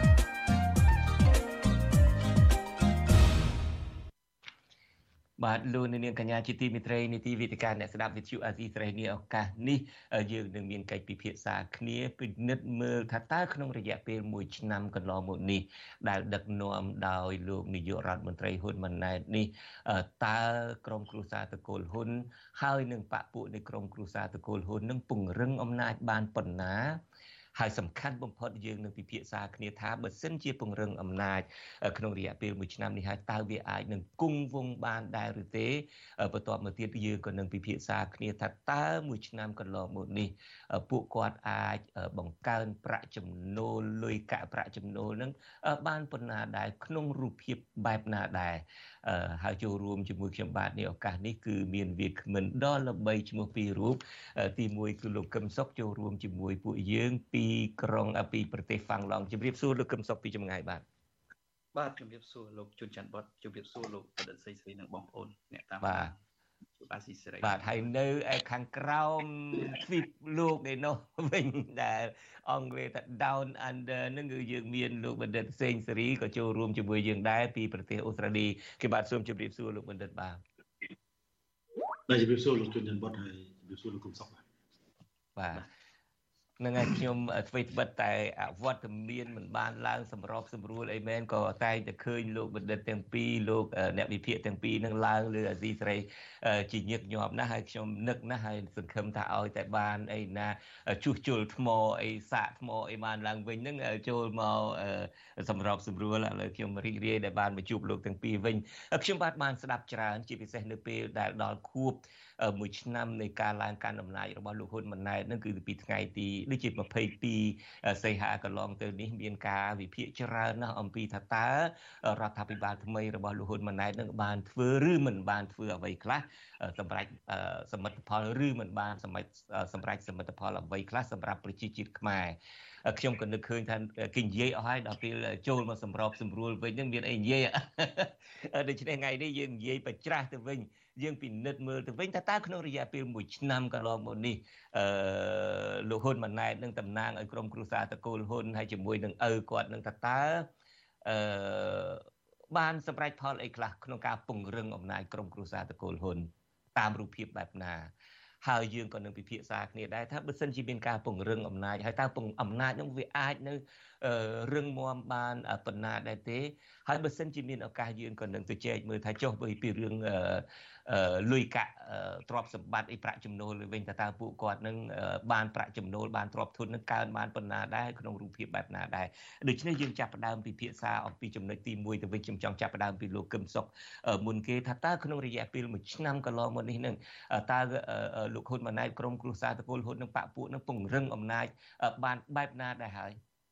បាទលោកនាងកញ្ញាជាទីមេត្រីនីតិវិទ្យាអ្នកស្ដាប់វិទ្យុអាស៊ីសេរីនេះឱកាសនេះយើងនឹងមានកិច្ចពិភាក្សាគ្នាពិនិត្យមើលថាតើក្នុងរយៈពេលមួយឆ្នាំកន្លងមកនេះដែលដឹកនាំដោយលោកនាយករដ្ឋមន្ត្រីហ៊ុនម៉ាណែតនេះតើក្រុមគ្រួសារតកូលហ៊ុនហើយនឹងបកពួកនៃក្រុមគ្រួសារតកូលហ៊ុននឹងពង្រឹងអំណាចបានប៉ុណ្ណាហើយសំខាន់បំផុតយើងនឹងពិភាក្សាគ្នាថាបើសិនជាពង្រឹងអំណាចក្នុងរយៈពេលមួយឆ្នាំនេះហើយតើវាអាចនឹងគង់វង្សបានដែរឬទេបន្ទាប់មកទៀតយើងក៏នឹងពិភាក្សាគ្នាថាតើមួយឆ្នាំកន្លងមកនេះពួកគាត់អាចបង្កើនប្រាក់ចំណូលលុយកាក់ប្រាក់ចំណូលនឹងបានប៉ុណ្ណាដែរក្នុងរូបភាពបែបណាដែរហើយចូលរួមជាមួយខ្ញុំបាទនេះឱកាសនេះគឺមានវាគ្មិនដ៏ល្បីឈ្មោះពីររូបទីមួយគឺលោកកឹមសុខចូលរួមជាមួយពួកយើងពីក្រុងពីប្រទេសហ្វាំងឡង់ជម្រាបសួរលោកកឹមសុខពីចម្ងាយបាទបាទជម្រាបសួរលោកជុនច័ន្ទបុតជម្រាបសួរលោកអតីតស្រីស្រីនិងបងប្អូនអ្នកតាមបាទបាទស៊ីសេរីបាទហើយនៅឯខាងក្រោមទ្វីបលោកឯនោះវិញដែលអង់គ្លេសថា down under នឹងគឺយើងមានលោកបណ្ឌិតសេងសេរីក៏ចូលរួមជាមួយយើងដែរពីប្រទេសអូស្ត្រាលីគេបាទសូមជម្រាបសួរលោកបណ្ឌិតបាទបាទជម្រាបសួរលោកជុនច័ន្ទបុតហើយជម្រាបសួរលោកកឹមសុខបាទបាទនឹងឲ្យខ្ញុំធ្វើបិទតែអវត្តមានមិនបានឡើងសម្របសម្រួលអីមែនក៏តែតែឃើញលោកបណ្ឌិតទាំងពីរលោកអ្នកវិភាគទាំងពីរនឹងឡើងលើអាស៊ីសេរីជាញឹកញាប់ណាស់ហើយខ្ញុំនឹកណាស់ហើយសង្ឃឹមថាឲ្យតែបានអីណាជួសជុលថ្មអីសាកថ្មអីបានឡើងវិញហ្នឹងចូលមកសម្របសម្រួលឥឡូវខ្ញុំរីករាយដែលបានមកជួបលោកទាំងពីរវិញខ្ញុំបាទបានស្ដាប់ច្រើនជាពិសេសនៅពេលដែលដល់ខួបមួយឆ្នាំនៃការឡើងកាន់អំណាចរបស់លោកហ៊ុនម៉ាណែតនឹងគឺពីថ្ងៃទីដូចជាម្ភៃពីរសីហាកន្លងទៅនេះមានការវិភាគច្រើនណាស់អំពីថាតើរដ្ឋាភិបាលថ្មីរបស់លោកហ៊ុនម៉ាណែតនឹងបានធ្វើឬមិនបានធ្វើអ្វីខ្លះសម្រាប់សមិទ្ធផលឬមិនបានសម្រាប់សម្រាប់សមិទ្ធផលអ្វីខ្លះសម្រាប់ប្រជាជាតិខ្មែរខ្ញុំក៏នឹកឃើញថាគេនិយាយអស់ហើយដល់ពេលចូលមកសម្របសម្រួលវិញនឹងមានអីនិយាយដូច្នេះថ្ងៃនេះយើងនិយាយបច្ច្រាស់ទៅវិញយើងពិនិត្យមើលទៅវិញថាតើក្នុងរយៈពេលមួយឆ្នាំកន្លងមកនេះអឺលោកហ៊ុនម៉ាណែតនឹងតំណាងឲ្យក្រុមគ្រួសារតកូលហ៊ុនហើយជាមួយនឹងឪគាត់នឹងថាតើអឺបានសម្រេចផលអីខ្លះក្នុងការពង្រឹងអំណាចក្រុមគ្រួសារតកូលហ៊ុនតាមរូបភាពបែបណាហើយយើងក៏នឹងពិភាក្សាគ្នាដែរថាបើសិនជាមានការពង្រឹងអំណាចហើយតើអំណាចនោះវាអាចនៅរឹងមាំបានប៉ុណ្ណាដែរទេហើយបើសិនជាមានឱកាសយើងក៏នឹងទៅចែកមើលថាចុះពីរឿងលុយកាក់ទ្រព្យសម្បត្តិអីប្រាក់ចំណូលវិញតើពួកគាត់នឹងបានប្រាក់ចំណូលបានទ្រព្យធននឹងកើនបានប៉ុណ្ណាដែរក្នុងរូបភាពបែបណាដែរដូច្នេះយើងចាប់ផ្ដើមពិភាក្សាអំពីចំណុចទីមួយទៅវិញខ្ញុំចង់ចាប់ផ្ដើមពីលោកកឹមសុខមុនគេថាតើក្នុងរយៈពេលមួយឆ្នាំកន្លងមកនេះនឹងតើលោកហ៊ុនម៉ាណែតក្រុមគ្រួសារតកូលហ៊ុននឹងបកពួកនឹងពង្រឹងអំណាចបានបែបណាដែរហើយ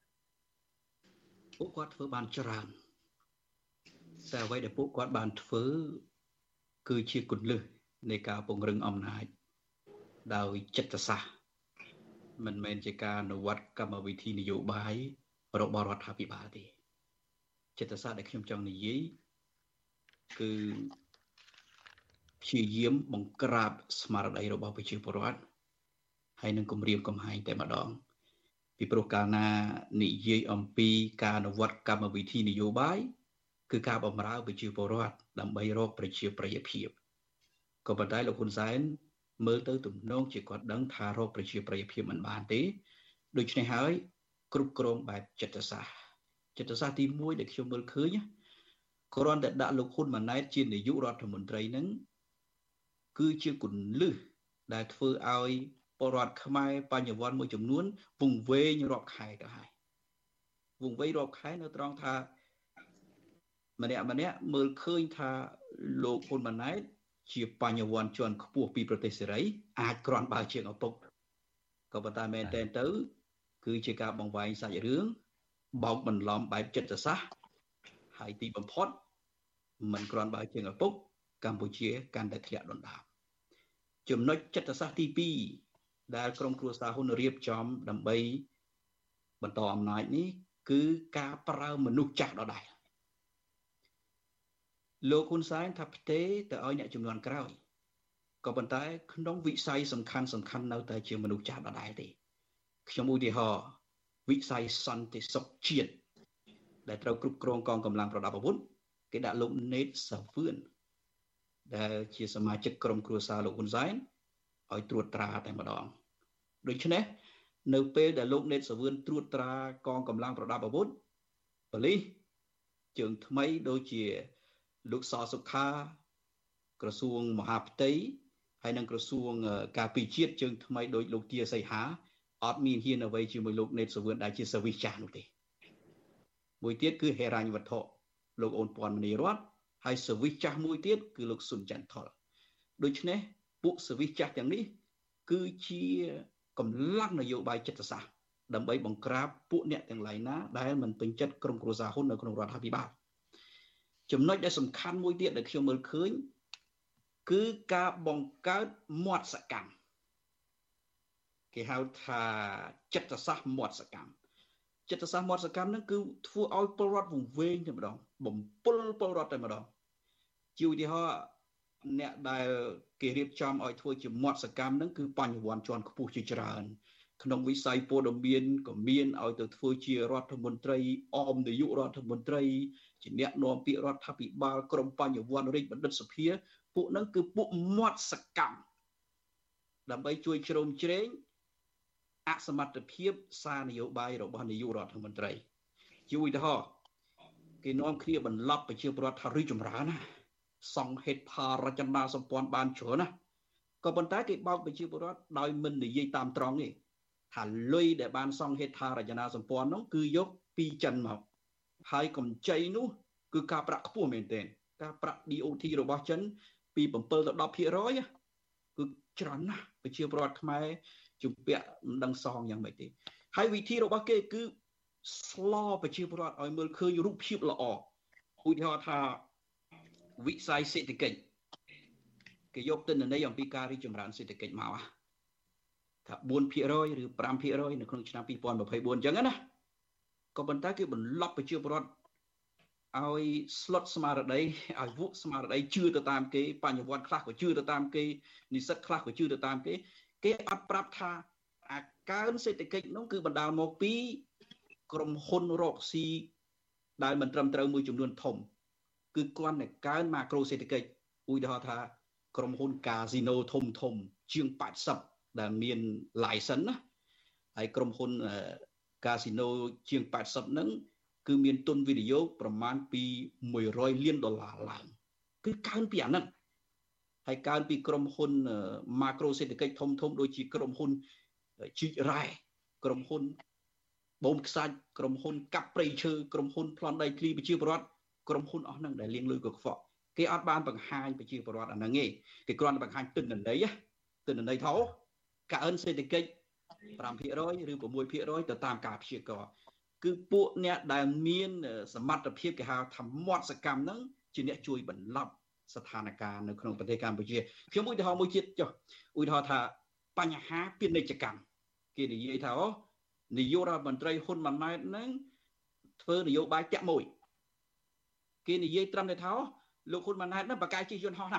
ពួកគាត់ធ្វើបានច្រើនតែអ្វីដែលពួកគាត់បានធ្វើគឺជាគន្លឹះនៃការពង្រឹងអំណាចដោយចិត្តសាស្ត្រមិនមែនជាការអនុវត្តកម្មវិធីនយោបាយរបស់រដ្ឋាភិបាលទេចិត្តសាស្ត្រដែលខ្ញុំចង់និយាយគឺព្យាយាមបង្ក្រាបស្មារតីរបស់ប្រជាពលរដ្ឋហើយនឹងគម្រាមកំហែងតែម្ដងពីព្រោះកាលណានិយាយអំពីការអនុវត្តកម្មវិធីនយោបាយគឺការបម្រើប្រជាពលរដ្ឋដើម្បីរកប្រជាប្រិយភាពក៏ប៉ុន្តែលោកហ៊ុនសែនមើលទៅទំនងជាគាត់ដឹងថារកប្រជាប្រិយភាពមិនបានទេដូច្នេះហើយគ្រប់គ្រងបែបចិត្តសាស្ត្រចិត្តសាស្ត្រទីមួយដែលខ្ញុំមើលឃើញគ្រាន់តែដាក់លោកហ៊ុនម៉ាណែតជានាយករដ្ឋមន្ត្រីនឹងគឺជាគន្លឹះដែលធ្វើឲ្យពលរដ្ឋខ្មែរបញ្ញវន្តមួយចំនួនវង្វេងរាប់ខែទៅហើយវង្វេងរាប់ខែនៅត្រង់ថាម្នាក់ម្នាក់មើលឃើញថាលោកហ៊ុនម៉ាណែតជាបញ្ញវន្តជាន់ខ្ពស់ពីប្រទេសសេរីអាចក្រាន់បើជាងឪពុកក៏ប៉ុន្តែមែនតើទៅគឺជាការបង្វែងសាច់រឿងបោកបន្លំបែបចិត្តសាស្ត្រហើយទីបំផុតមិនក្រាន់បើជាងឪពុកកម្ពុជាកាន់តែធ្លាក់ដុនដាបចំណុចចិត្តសាស្ត្រទីពីរដែលក្រុមគ្រួសារហ៊ុនរៀបចំដើម្បីបន្តអំណាចនេះគឺការប្រើមនុស្សចាស់ដដែលលោកហ៊ុនសែនថាផ្ទេរទៅឲ្យអ្នកចំនួនក្រោយក៏ប៉ុន្តែក្នុងវិស័យសំខាន់សំខាន់នៅតែជាមនុស្សចាស់ដដែលទេខ្ញុំឧទាហរណ៍វិស័យសន្តិសុខជាតិដែលត្រូវគ្រប់គ្រងកងកម្លាំងប្រដាប់អាវុធគេដាក់លោកណេតសាវឿនដែលជាសមាជិកក្រុមគ្រួសារលោកហ៊ុនសែនឲ្យត្រួតត្រាតែម្ដងដូច្នេះនៅពេលដែលលោកណេតសាវឿនត្រួតត្រាកងកម្លាំងប្រដាប់អាវុធប៉ូលីសជើងថ្មីដូចជាលោកសសុខាក្រសួងមហាផ្ទៃហើយនិងក្រសួងការពារជាតិជើងថ្មីដោយលោកទាសីហាអត់មានហ៊ានអ្វីជាមួយលោកណេតសាវឿនដែលជាសវិសចាស់នោះទេមួយទៀតគឺហេរញ្ញវត្ថុលោកអូនពាន់មនីរតន៍ហើយសវិសចាស់មួយទៀតគឺលោកស៊ុនច័ន្ទថុលដូច្នេះពួកសវិសចាស់ទាំងនេះគឺជាកម្លាំងនយោបាយចិត្តសាស្ត្រដើម្បីបង្ក្រាបពួកអ្នកទាំងឡាយណាដែលមិនពេញចិត្តក្រុមគ្រួសារហ៊ុននៅក្នុងរដ្ឋាភិបាលចំណុចដែលសំខាន់មួយទៀតដែលខ្ញុំមើលឃើញគឺការបង្កើតមាត់សកម្មគេហៅថាចិត្តសាស្ត្រមាត់សកម្មចិត្តសាស្ត្រមាត់សកម្មហ្នឹងគឺធ្វើឲ្យពលរដ្ឋវង្វេងតែម្ដងបំពុលពលរដ្ឋតែម្ដងជាឧទាហរណ៍អ្នកដែលគេរៀបចំឲ្យធ្វើជាមាត់សកម្មហ្នឹងគឺបញ្ញវន្តជាន់ខ្ពស់ជាច្រើនក្នុងវិស័យព័ត៌មានក៏មានឲ្យទៅធ្វើជារដ្ឋមន្ត្រីអមនាយករដ្ឋមន្ត្រីជាអ្នកនាំពាក្យរដ្ឋាភិបាលក្រុមបញ្ញវន្តរាជបណ្ឌិតសភាពួកហ្នឹងគឺពួកមាត់សកម្មដើម្បីជួយជ្រោមជ្រែងអសមត្ថភាពសារនយោបាយរបស់នាយករដ្ឋមន្ត្រីជាឧទាហរណ៍គេនាំគ្នាបន្លប់ប្រជាពលរដ្ឋថារីចម្រើនណាសង្ហេតថារចនាសម្ព័ន្ធបានច្រើនណាក៏ប៉ុន្តែគេបោកប្រជាពលរដ្ឋដោយមិននិយាយតាមត្រង់ទេថាលុយដែលបានសង្ហេតថារចនាសម្ព័ន្ធនោះគឺយកពីចិនមកហើយកម្ចីនោះគឺការប្រាក់ខ្ពស់មែនទែនការប្រាក់ đê ô tê របស់ចិនពីsevenទៅten%គឺច្រើនណាស់ប្រជាពលរដ្ឋខ្មែរជំពាក់មិនដឹងសងយ៉ាងម៉េចទេហើយវិធីរបស់គេគឺស្លប្រជាពលរដ្ឋឲ្យមើលឃើញរូបភាពល្អឧទាហរណ៍ថាវិស័យសេដ្ឋកិច្ចគេយកទិន្នន័យអំពីការរីកចម្រើនសេដ្ឋកិច្ចមកថា four percent ឬ five percent នៅក្នុងឆ្នាំtwenty twenty-fourអញ្ចឹងណាក៏ប៉ុន្តែគេបន្លប់ប្រជាពលរដ្ឋឲ្យស្លុតស្មារតីឲ្យវក់ស្មារតីជឿទៅតាមគេបញ្ញវន្តខ្លះក៏ជឿទៅតាមគេនិស្សិតខ្លះក៏ជឿទៅតាមគេគេអត់ប្រាប់ថាអាកើនសេដ្ឋកិច្ចនោះគឺបណ្ដាលមកពីក្រុមហ៊ុនរកស៊ីដែលមិនត្រឹមត្រូវមួយចំនួនធំគឺគ្រាន់តែកើនម៉ាក្រូសេដ្ឋកិច្ចឧទាហរណ៍ថាក្រុមហ៊ុនកាស៊ីណូធំធំជាងeightyដែលមាន license ណាហើយក្រុមហ៊ុនកាស៊ីណូជាងeightyហ្នឹងគឺមានទុនវិនិយោគប្រមាណពីone hundredលានដុល្លារឡើងគឺកើនពីអាហ្នឹងហើយកើនពីក្រុមហ៊ុនម៉ាក្រូសេដ្ឋកិច្ចធំធំដូចជាក្រុមហ៊ុនជីករ៉ែក្រុមហ៊ុនបូមខ្សាច់ក្រុមហ៊ុនកាប់ព្រៃឈើក្រុមហ៊ុនប្លន់ដីធ្លីប្រជាពលរដ្ឋក្រុមហ៊ុនអស់ហ្នឹងដែលលាងលុយកខ្វក់គេអត់បានបង្ហាញប្រជាពលរដ្ឋអាហ្នឹងទេគេគ្រាន់តែបង្ហាញទិន្នន័យទិន្នន័យថាកើនសេដ្ឋកិច្ចfive percent ឬsix percent ទៅតាមការព្យាករណ៍គឺពួកអ្នកដែលមានសមត្ថភាពគេហៅថាមាត់សកម្មហ្នឹងជាអ្នកជួយបន្លប់ស្ថានភាពនៅក្នុងប្រទេសកម្ពុជាខ្ញុំឧទាហរណ៍មួយទៀតចុះឧទាហរណ៍ថាបញ្ហាពាណិជ្ជកម្មគេនិយាយថាអូនាយករដ្ឋមន្ត្រីហ៊ុនម៉ាណែតហ្នឹងធ្វើនយោបាយតាក់មួយគេនិយាយត្រឹមតែថាលោកហ៊ុនម៉ាណែតហ្នឹងបកកាយជិះយន្តហោះណា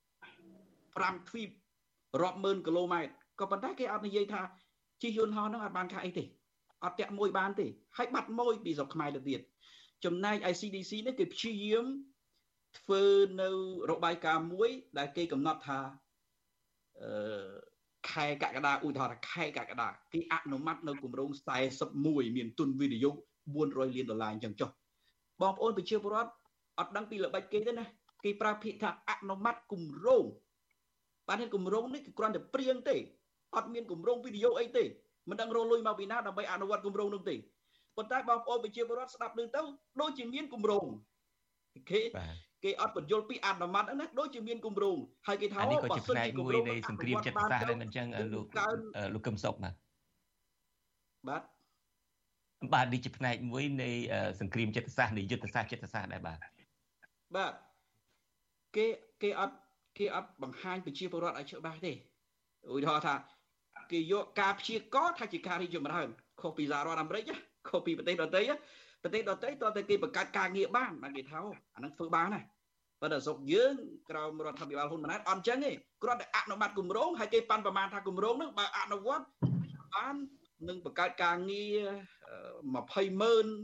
fiveទ្វីបរាប់ម៉ឺនគីឡូម៉ែត្រក៏ប៉ុន្តែគេអត់និយាយថាជិះយន្តហោះហ្នឹងអត់បានខែអីទេអត់តាក់មួយបានទេហើយបាត់មួយពីស្រុកខ្មែរទៅទៀតចំណែក I C D C នេះគេព្យាយាមធ្វើនៅរបាយការណ៍មួយដែលគេកំណត់ថាអឺខែកក្កដាឧទាហរណ៍ថាខែកក្កដាគេអនុម័តនៅគម្រោងforty-oneមានទុនវិនិយោគfour hundredលានដុល្លារអញ្ចឹងចុះបងប្អូនប្រជាពលរដ្ឋអត់ដឹងពីល្បិចគេទេណាគេប្រើពាក្យថាអនុម័តគម្រោងបាននេះគម្រោងនេះគឺគ្រាន់តែព្រៀងទេអត់មានគម្រោងវិនិយោគអីទេមិនដឹងរលុយមកពីណាដើម្បីអនុវត្តគម្រោងនោះទេប៉ុន្តែបងប្អូនប្រជាពលរដ្ឋស្ដាប់ឮទៅដូចជាមានគម្រោងគេគេអត់បញ្យល់ពីអនុម័តណាដូចជាមានគម្រោងហើយគេថាអូបើសិនជាគម្រោងនៃសង្គ្រាមចិត្តសាស្ត្រហ្នឹងអញ្ចឹងលោកលោកកឹមសុខបាទបាទបាទនេះជាផ្នែកមួយនៃសង្គ្រាមចិត្តសាស្ត្រនៃយុទ្ធសាស្ត្រចិត្តសាស្ត្រដែរបាទបាទគេគេអត់គេអត់បង្ហាញប្រជាពលរដ្ឋឲ្យច្បាស់ទេឧទាហរណ៍ថាគេយកការព្យាករណ៍ថាជាការរីកចម្រើនខុសពីសហរដ្ឋអាមេរិកខុសពីប្រទេសដទៃប្រទេសដទៃតើតែគេបង្កើតការងារបានបានគេថាអានឹងធ្វើបានណាប៉ុន្តែស្រុកយើងក្រោមរដ្ឋាភិបាលហ៊ុនម៉ាណែតអត់អញ្ចឹងទេគ្រាន់តែអនុម័តគម្រោងហើយគេប៉ាន់ប្រមាណថាគម្រោងហ្នឹងបើអនុវត្តបាននឹងបង្កើតការងារtwentyម៉ឺន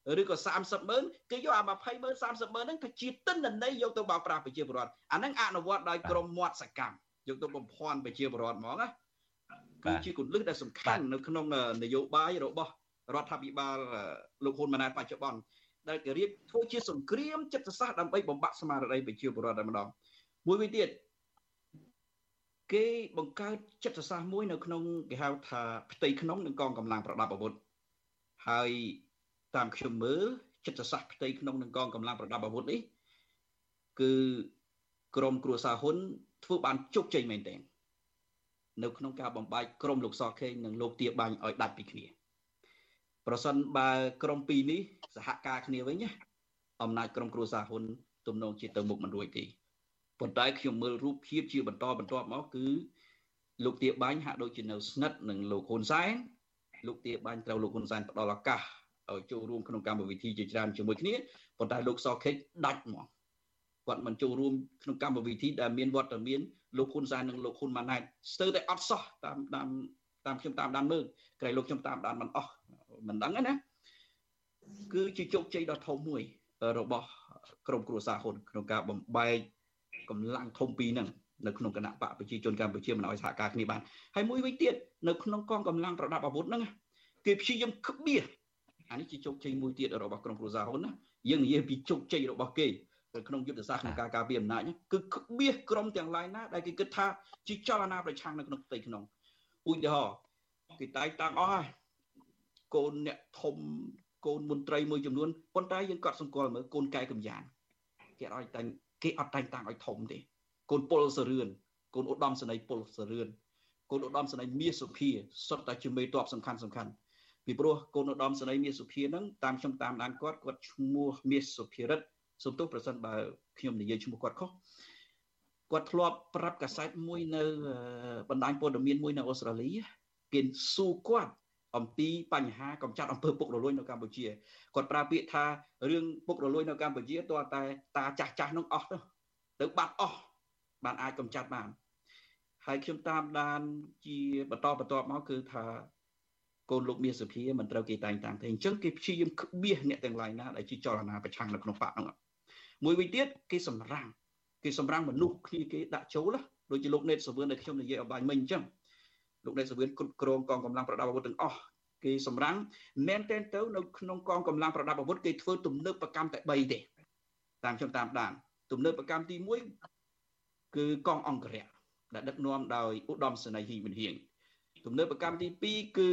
ឬក៏សាមសិបម៉ឺនគេយកអាยี่สิบម៉ឺនសាមសិបម៉ឺនហ្នឹងទៅជាទិន្នន័យយកទៅបោកប្រាស់ប្រជាពលរដ្ឋអាហ្នឹងអនុវត្តដោយក្រមមាត់សកម្មយកទៅបំភាន់ប្រជាពលរដ្ឋហ្មងណាគឺជាគន្លឹះដែលសំខាន់នៅក្នុងនយោបាយរបស់រដ្ឋាភិបាលលោកហ៊ុនម៉ាណែតបច្ចុប្បន្នដែលគេរៀបធ្វើជាសង្គ្រាមចិត្តសាស្ត្រដើម្បីបំបាក់ស្មារតីប្រជាពលរដ្ឋតែម្ដងមួយវិញទៀតគេបង្កើតចិត្តសាស្ត្រមួយនៅក្នុងគេហៅថាផ្ទៃក្នុងនឹងកងកម្លាំងប្រដាប់អាវុធហើយតាមខ្ញុំមើលចិត្តសាស្ត្រផ្ទៃក្នុងនឹងកងកម្លាំងប្រដាប់អាវុធនេះគឺក្រមគ្រួសារហ៊ុនធ្វើបានជោគជ័យមែនទែននៅក្នុងការបំបែកក្រមលោកសខេងនិងលោកទាបាញ់ឲ្យដាច់ពីគ្នាប្រសិនបើក្រមពីរនេះសហការគ្នាវិញណាអំណាចក្រមគ្រួសារហ៊ុនទំនងជាទៅមុខមិនរួចទេប៉ុន្តែខ្ញុំមើលរូបភាពជាបន្តបន្ទាប់មកគឺលោកទាបាញ់ហាក់ដូចជានៅស្និទ្ធនឹងលោកហ៊ុនសែនលោកទាបាញ់ត្រូវលោកហ៊ុនសែនផ្ដល់ឱកាសឲ្យចូលរួមក្នុងកម្មវិធីជាច្រើនជាមួយគ្នាប៉ុន្តែលោកសខេងដាច់មកគាត់មិនចូលរួមក្នុងកម្មវិធីដែលមានវត្តមានលោកហ៊ុនសែននិងលោកហ៊ុនម៉ាណែតស្ទើរតែអត់សោះតាមតាមតាមខ្ញុំតាមដានមើលក្រែងលោកខ្ញុំតាមដានមិនអស់មិនដឹងទេណាគឺជាជោគជ័យដ៏ធំមួយរបស់ក្រមគ្រួសារហ៊ុនក្នុងការបំបែកកម្លាំងធំពីរហ្នឹងនៅក្នុងគណៈបកប្រជាជនកម្ពុជាមិនឲ្យសហការគ្នាបានហើយមួយវិញទៀតនៅក្នុងកងកម្លាំងប្រដាប់អាវុធហ្នឹងគេព្យាយាមក្បៀសអានេះជាជោគជ័យមួយទៀតរបស់ក្រមគ្រួសារហ៊ុនណាយើងនិយាយពីជោគជ័យរបស់គេនៅក្នុងយុទ្ធសាស្ត្រក្នុងការការពារអំណាចគឺក្បៀសក្រុមទាំងឡាយណាដែលគេគិតថាជាចលនាប្រឆាំងនៅក្នុងផ្ទៃក្នុងឧទាហរណ៍គេតែងតាំងអស់ហើយកូនអ្នកធំកូនមន្ត្រីមួយចំនួនប៉ុន្តែយើងក៏សង្កល់មើលកូនកែកំយ៉ានគេអត់តែងគេអត់តែងតាំងឲ្យធំទេកូនពលសរឿនកូនឧត្តមសេនីយ៍ពលសរឿនកូនឧត្តមសេនីយ៍មាសសុភាសុទ្ធតែជាមេតបសំខាន់សំខាន់ពីព្រោះកូនឧត្តមសេនីយ៍មាសសុភាហ្នឹងតាមខ្ញុំតាមដានគាត់គាត់ឈ្មោះមាសសុភារិទ្ធសូមទោសប្រសិនបើខ្ញុំនិយាយឈ្មោះគាត់ខុសគាត់ធ្លាប់ប្រាប់កាសែតមួយនៅបណ្ដាញព័ត៌មានមួយនៅអូស្ត្រាលីគេសួរគាត់អំពីបញ្ហាកំចាត់អំពើពុករលួយនៅកម្ពុជាគាត់ប្រើពាក្យថារឿងពុករលួយនៅកម្ពុជាតើតែតាចាស់ចាស់នោះអស់ទៅទៅបាត់អស់បានអាចកំចាត់បានហើយខ្ញុំតាមដានជាបន្តបន្ទាប់មកគឺថាកូនលោកមាសសុភាមិនត្រូវគេតែងតាំងទេអញ្ចឹងគេព្យាយាមក្បៀសអ្នកទាំងឡាយណាដែលជាចលនាប្រឆាំងនៅក្នុងបកហ្នឹងមួយវិញទៀតគេសម្រាំងគេសម្រាំងមនុស្សគ្នាគេដាក់ចូលដូចជាលោកណេតសវឿនដែលខ្ញុំនិយាយឲ្យបាញ់មិញអញ្ចឹងលោកណេតសវឿនគ្រប់គ្រងកងកម្លាំងប្រដាប់អាវុធទាំងអស់គេសម្រាំងមែនទែនទៅនៅក្នុងកងកម្លាំងប្រដាប់អាវុធគេធ្វើទំនើបកម្មតែបីទេតាមខ្ញុំតាមដានទំនើបកម្មទីមួយគឺកងអង្គរៈដែលដឹកនាំដោយឧត្តមសេនីយ៍ហ៊ីមិនហៀងទំនើបកម្មទីពីរគឺ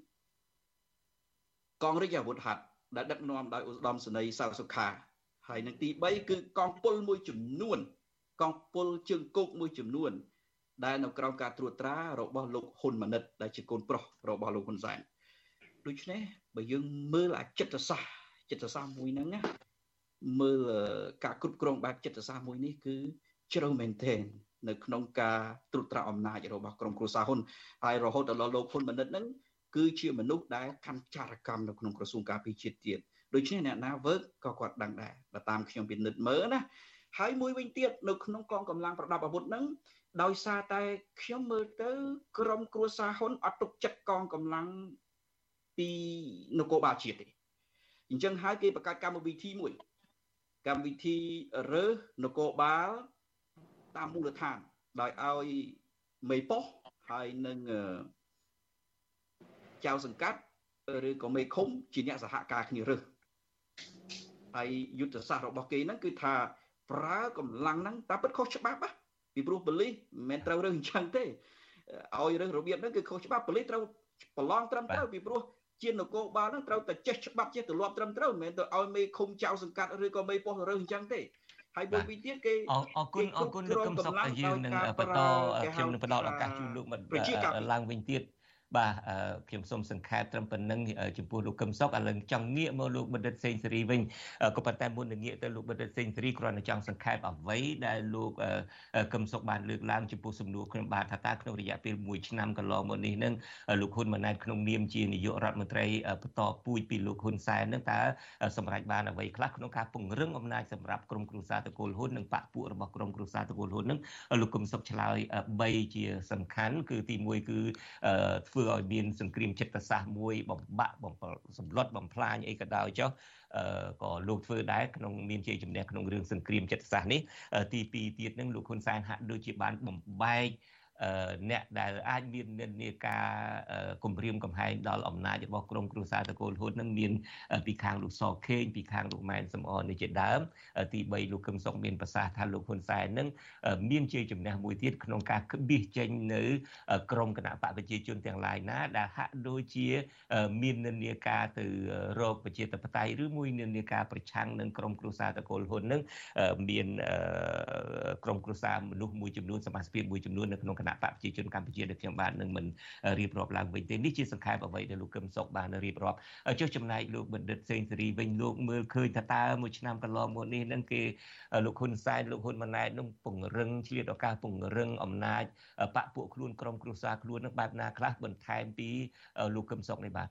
កងរាជអាវុធហត្ថដែលដឹកនាំដោយឧត្តមសេនីយ៍សៅសុខាហើយនឹងទីបីគឺកងពលមួយចំនួនកងពលជើងគោកមួយចំនួនដែលនៅក្រោមការត្រួតត្រារបស់លោកហ៊ុនម៉ាណិតដែលជាកូនប្រុសរបស់លោកហ៊ុនសែនដូច្នេះបើយើងមើលអាចិត្តសាស្ត្រចិត្តសាស្ត្រមួយហ្នឹងណាមើលការគ្រប់គ្រងបែបចិត្តសាស្ត្រមួយនេះគឺជ្រៅមែនទែននៅក្នុងការត្រួតត្រាអំណាចរបស់ក្រុមគ្រួសារហ៊ុនហើយរហូតដល់លោកហ៊ុនម៉ាណិតហ្នឹងគឺជាមនុស្សដែលកាន់ចារកម្មនៅក្នុងក្រសួងការពារជាតិទៀតដូច្នេះអ្នកណាវើក៏គាត់ដឹងដែរបើតាមខ្ញុំពិនិត្យមើលណាហើយមួយវិញទៀតនៅក្នុងកងកម្លាំងប្រដាប់អាវុធហ្នឹងដោយសារតែខ្ញុំមើលទៅក្រុមគ្រួសារហ៊ុនអត់ទុកចិត្តកងកម្លាំងពីនគរបាលជាតិទេអញ្ចឹងហើយគេបង្កើតកម្មវិធីមួយកម្មវិធីរើសនគរបាលតាមមូលដ្ឋានដោយឲ្យមេប៉ុស្តិ៍ហើយនឹងចៅសង្កាត់ឬក៏មេឃុំជាអ្នកសហការគ្នារើសហើយយុទ្ធសាស្ត្ររបស់គេហ្នឹងគឺថាប្រើកម្លាំងហ្នឹងតែពិតខុសច្បាប់ណាពីព្រោះប៉ូលីសមិនមែនត្រូវរើសអញ្ចឹងទេឲ្យរើសរបៀបហ្នឹងគឺខុសច្បាប់ប៉ូលីសត្រូវប្រឡងត្រឹមត្រូវពីព្រោះជានគរបាលហ្នឹងត្រូវតែចេះច្បាប់ចេះទម្លាប់ត្រឹមត្រូវមិនមែនទៅឲ្យមេឃុំចៅសង្កាត់ឬក៏មេប៉ុស្តិ៍រើសអញ្ចឹងទេហើយមួយវិញទៀតគេអរគុណអរគុណលោកកឹមសុខដែលយើងនឹងបន្តខ្ញុំនឹងផ្ដល់ឱកាសជូនលោកមិត្តឡើងវិញទៀតបាទខ្ញុំសូមសង្ខេបត្រឹមប៉ុណ្្នឹងចំពោះលោកកឹមសុខឥឡូវចង់ងាកមកលោកបណ្ឌិតសេងសេរីវិញក៏ប៉ុន្តែមុននឹងងាកទៅលោកបណ្ឌិតសេងសេរីគ្រាន់តែចង់សង្ខេបអ្វីដែលលោកកឹមសុខបានលើកឡើងចំពោះសំណួរខ្ញុំបាទថាតើក្នុងរយៈពេលមួយឆ្នាំកន្លងមកនេះនឹងលោកហ៊ុនម៉ាណែតក្នុងនាមជានាយករដ្ឋមន្ត្រីបន្តពូជពីលោកហ៊ុនសែននឹងតើសម្រេចបានអ្វីខ្លះក្នុងការពង្រឹងអំណាចសម្រាប់ក្រុមគ្រួសារតកូលហ៊ុននិងបកពួករបស់ក្រុមគ្រួសារតកូលហ៊ុននឹងលោកកឹមសុខឆ្លើយបីជាសំខាន់គឺទីមួយគឺធ្វើធ្វើឲ្យមានសង្គ្រាមចិត្តសាស្ត្រមួយបំបាក់បំសម្លុតបំផ្លាញអីក៏ដោយចុះក៏លោកធ្វើដែរក្នុងមានជ័យជំនះក្នុងរឿងសង្គ្រាមចិត្តសាស្ត្រនេះទីពីរទៀតនឹងលោកហ៊ុនសែនហាក់ដូចជាបានបំបែកអ្នកដែលអាចមាននិន្នាការគម្រាមកំហែងដល់អំណាចរបស់ក្រុមគ្រួសារតកូលហ៊ុននឹងមានពីខាងលោកសខេងពីខាងលោកម៉ែនសំអននេះជាដើមទីបីលោកកឹមសុខមានប្រសាសន៍ថាលោកហ៊ុនសែននឹងមានជ័យជំនះមួយទៀតក្នុងការក្បៀសចេញនៅក្រុមគណៈបកប្រជាជនទាំងឡាយណាដែលហាក់ដូចជាមាននិន្នាការទៅរកប្រជាធិបតេយ្យឬមួយនិន្នាការប្រឆាំងនឹងក្រុមគ្រួសារតកូលហ៊ុននឹងមានក្រុមគ្រួសារមនុស្សមួយចំនួនសមាជិកមួយចំនួននៅក្នុងគណៈបកប្រជាជនកម្ពុជាដែលខ្ញុំបាននឹងមិនរៀបរាប់ឡើងវិញទេនេះជាសង្ខេបអ្វីដែលលោកកឹមសុខបានរៀបរាប់ចុះចំណែកលោកបណ្ឌិតសេងសេរីវិញលោកមើលឃើញថាតើមួយឆ្នាំកន្លងមកនេះនឹងគេលោកហ៊ុនសែនលោកហ៊ុនម៉ាណែតនឹងពង្រឹងឆ្លៀតឱកាសពង្រឹងអំណាចបកពួកខ្លួនក្រុមគ្រួសារខ្លួននឹងបែបណាខ្លះបន្ថែមពីលោកកឹមសុខនេះបាទ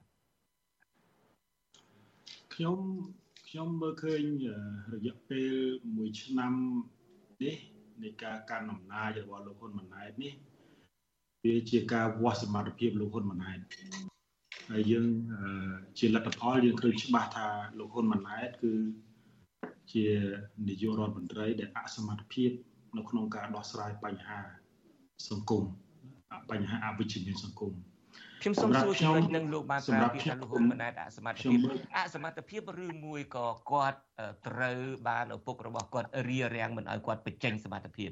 ខ្ញុំខ្ញុំមើលឃើញរយៈពេលមួយឆ្នាំនេះនៃការកាន់អំណាចរបស់លោកហ៊ុនម៉ាណែតនេះវាជាការវាស់សមត្ថភាពលោកហ៊ុនម៉ាណែតហើយយើងជាលទ្ធផលយើងឃើញច្បាស់ថាលោកហ៊ុនម៉ាណែតគឺជានាយករដ្ឋមន្ត្រីដែលអសមត្ថភាពនៅក្នុងការដោះស្រាយបញ្ហាសង្គមបញ្ហាអវិជ្ជមានសង្គមខ្ញុំសូមសួរចំណុចនឹងលោកបានប្រាប់ពីថាលោកហ៊ុនម៉ាណែតអសមត្ថភាពអសមត្ថភាពឬមួយក៏គាត់ត្រូវបានឪពុករបស់គាត់រារាំងមិនឲ្យគាត់បញ្ចេញសមត្ថភាព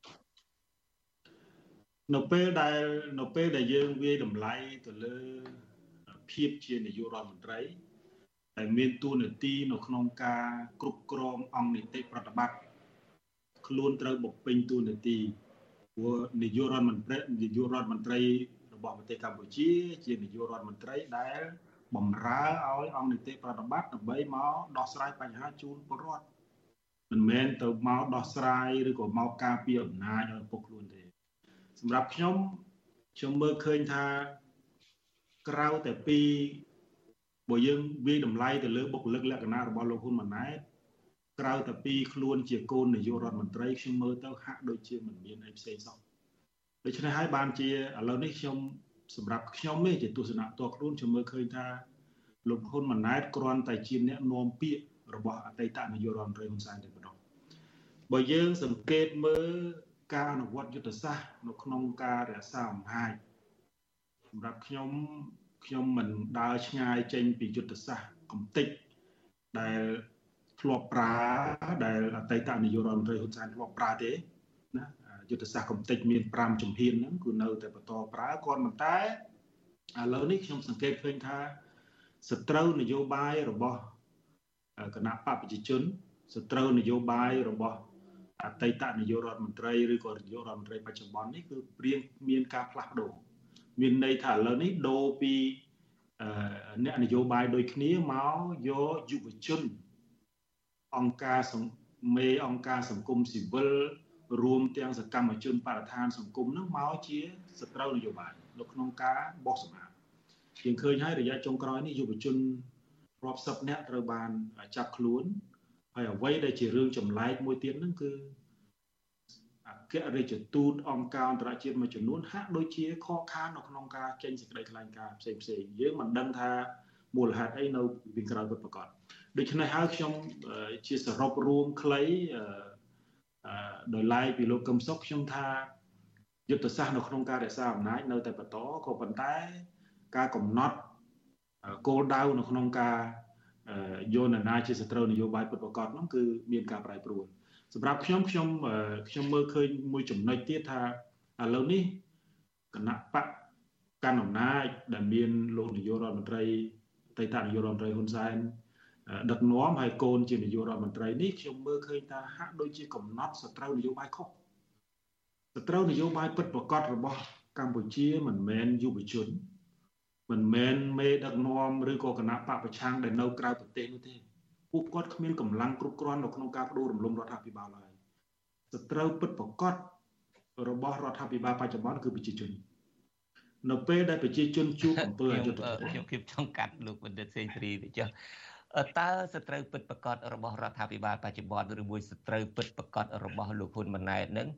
នៅពេលដែលនៅពេលដែលយើងវាយតម្លៃទៅលើភាពជានាយករដ្ឋមន្ត្រីដែលមានតួនាទីនៅក្នុងការគ្រប់គ្រងអង្គនីតិប្រតិបត្តិខ្លួនត្រូវបំពេញតួនាទីព្រោះនាយករដ្ឋមន្ត្រីនាយករដ្ឋមន្ត្រីរបស់ប្រទេសកម្ពុជាជានាយករដ្ឋមន្ត្រីដែលបម្រើឲ្យអង្គនីតិប្រតិបត្តិដើម្បីមកដោះស្រាយបញ្ហាជូនពលរដ្ឋមិនមែនទៅមកដោះស្រាយឬក៏មកការពារអំណាចឲ្យពួកខ្លួនទេសម្រាប់ខ្ញុំខ្ញុំមើលឃើញថាក្រៅតែពីបើយើងវាយតម្លៃទៅលើបុគ្គលិកលក្ខណៈរបស់លោកហ៊ុនម៉ាណែតក្រៅតែពីខ្លួនជាកូននាយករដ្ឋមន្ត្រីខ្ញុំមើលទៅហាក់ដូចជាមិនមានអីផ្សេងសោះដូច្នេះហើយបានជាឥឡូវនេះខ្ញុំសម្រាប់ខ្ញុំនេះជាទស្សនៈតខ្លួនខ្ញុំមើលឃើញថាលោកហ៊ុនម៉ាណែតគ្រាន់តែជាអ្នកនាំពាក្យរបស់អតីតនាយករដ្ឋមន្ត្រីហ៊ុនសែនតែប៉ុណ្ណោះបើយើងសង្កេតមើលការអនុវត្តយុទ្ធសាស្ត្រនៅក្នុងការរក្សាអំណាចសម្រាប់ខ្ញុំខ្ញុំមិនដើរឆ្ងាយចេញពីយុទ្ធសាស្ត្រកំតិចដែលធ្លាប់ប្រើដែលអតីតនាយករដ្ឋមន្ត្រីហ៊ុនសែនធ្លាប់ប្រើទេណាយុទ្ធសាស្ត្រកំតិចមានប្រាំជំហានហ្នឹងគឺនៅតែបន្តប្រើគាត់ប៉ុន្តែឥឡូវនេះខ្ញុំសង្កេតឃើញថាសត្រូវនយោបាយរបស់គណៈបកប្រជាជនសត្រូវនយោបាយរបស់អតីតនាយករដ្ឋមន្ត្រីឬក៏នាយករដ្ឋមន្ត្រីបច្ចុប្បន្ននេះគឺព្រៀងមានការផ្លាស់ប្ដូរមានន័យថាឥឡូវនេះដូរពីអ្នកនយោបាយដូចគ្នាមកយកយុវជនអង្គការមេអង្គការសង្គមស៊ីវិលរួមទាំងសកម្មជនបរិស្ថានសង្គមនឹងមកជាសត្រូវនយោបាយនៅក្នុងការបោះសម្អាតយើងឃើញហើយរយៈចុងក្រោយនេះយុវជនរាប់សិបនាក់ត្រូវបានចាប់ខ្លួនហើយអ្វីដែលជារឿងចម្លែកមួយទៀតហ្នឹងគឺអគ្គរដ្ឋទូតអង្គការអន្តរជាតិមួយចំនួនហាក់ដូចជាខកខាននៅក្នុងការចេញសេចក្តីថ្លែងការណ៍ផ្សេងផ្សេងយើងមិនដឹងថាមូលហេតុអីនៅពីក្រោយពិតប្រាកដដូច្នេះហើយខ្ញុំជាសរុបរួមខ្លីដោយឡែកពីលោកកឹមសុខខ្ញុំថាយុទ្ធសាស្ត្រនៅក្នុងការរក្សាអំណាចនៅតែបន្តក៏ប៉ុន្តែការកំណត់គោលដៅនៅក្នុងការយកនរណាជាសត្រូវនយោបាយពិតប្រាកដនោះគឺមានការប្រែប្រួលសម្រាប់ខ្ញុំខ្ញុំខ្ញុំមើលឃើញមួយចំណុចទៀតថាឥឡូវនេះគណៈបកកាន់អំណាចដែលមានលោកនាយករដ្ឋមន្ត្រីអតីតនាយករដ្ឋមន្ត្រីហ៊ុនសែនដឹកនាំហើយកូនជានាយករដ្ឋមន្ត្រីនេះខ្ញុំមើលឃើញថាហាក់ដូចជាកំណត់សត្រូវនយោបាយខុសសត្រូវនយោបាយពិតប្រាកដរបស់កម្ពុជាមិនមែនយុវជនមិនមែនមេដឹកនាំឬក៏គណៈបកប្រឆាំងដែលនៅក្រៅប្រទេសនោះទេពួកគាត់គ្មានកម្លាំងគ្រប់គ្រាន់នៅក្នុងការបដូររំលំរដ្ឋាភិបាលឡើយសត្រូវពិតប្រាកដរបស់រដ្ឋាភិបាលបច្ចុប្បន្នគឺប្រជាជននៅពេលដែលប្រជាជនជួបអំពើអយុត្តិធម៌ខ្ញុំខ្ញុំចង់កាត់លោកបណ្ឌិតសេងសេរីទៅចុះតើសត្រូវពិតប្រាកដរបស់រដ្ឋាភិបាលបច្ចុប្បន្នឬមួយសត្រូវពិតប្រាកដរបស់លោកហ៊ុនម៉ាណែតនឹង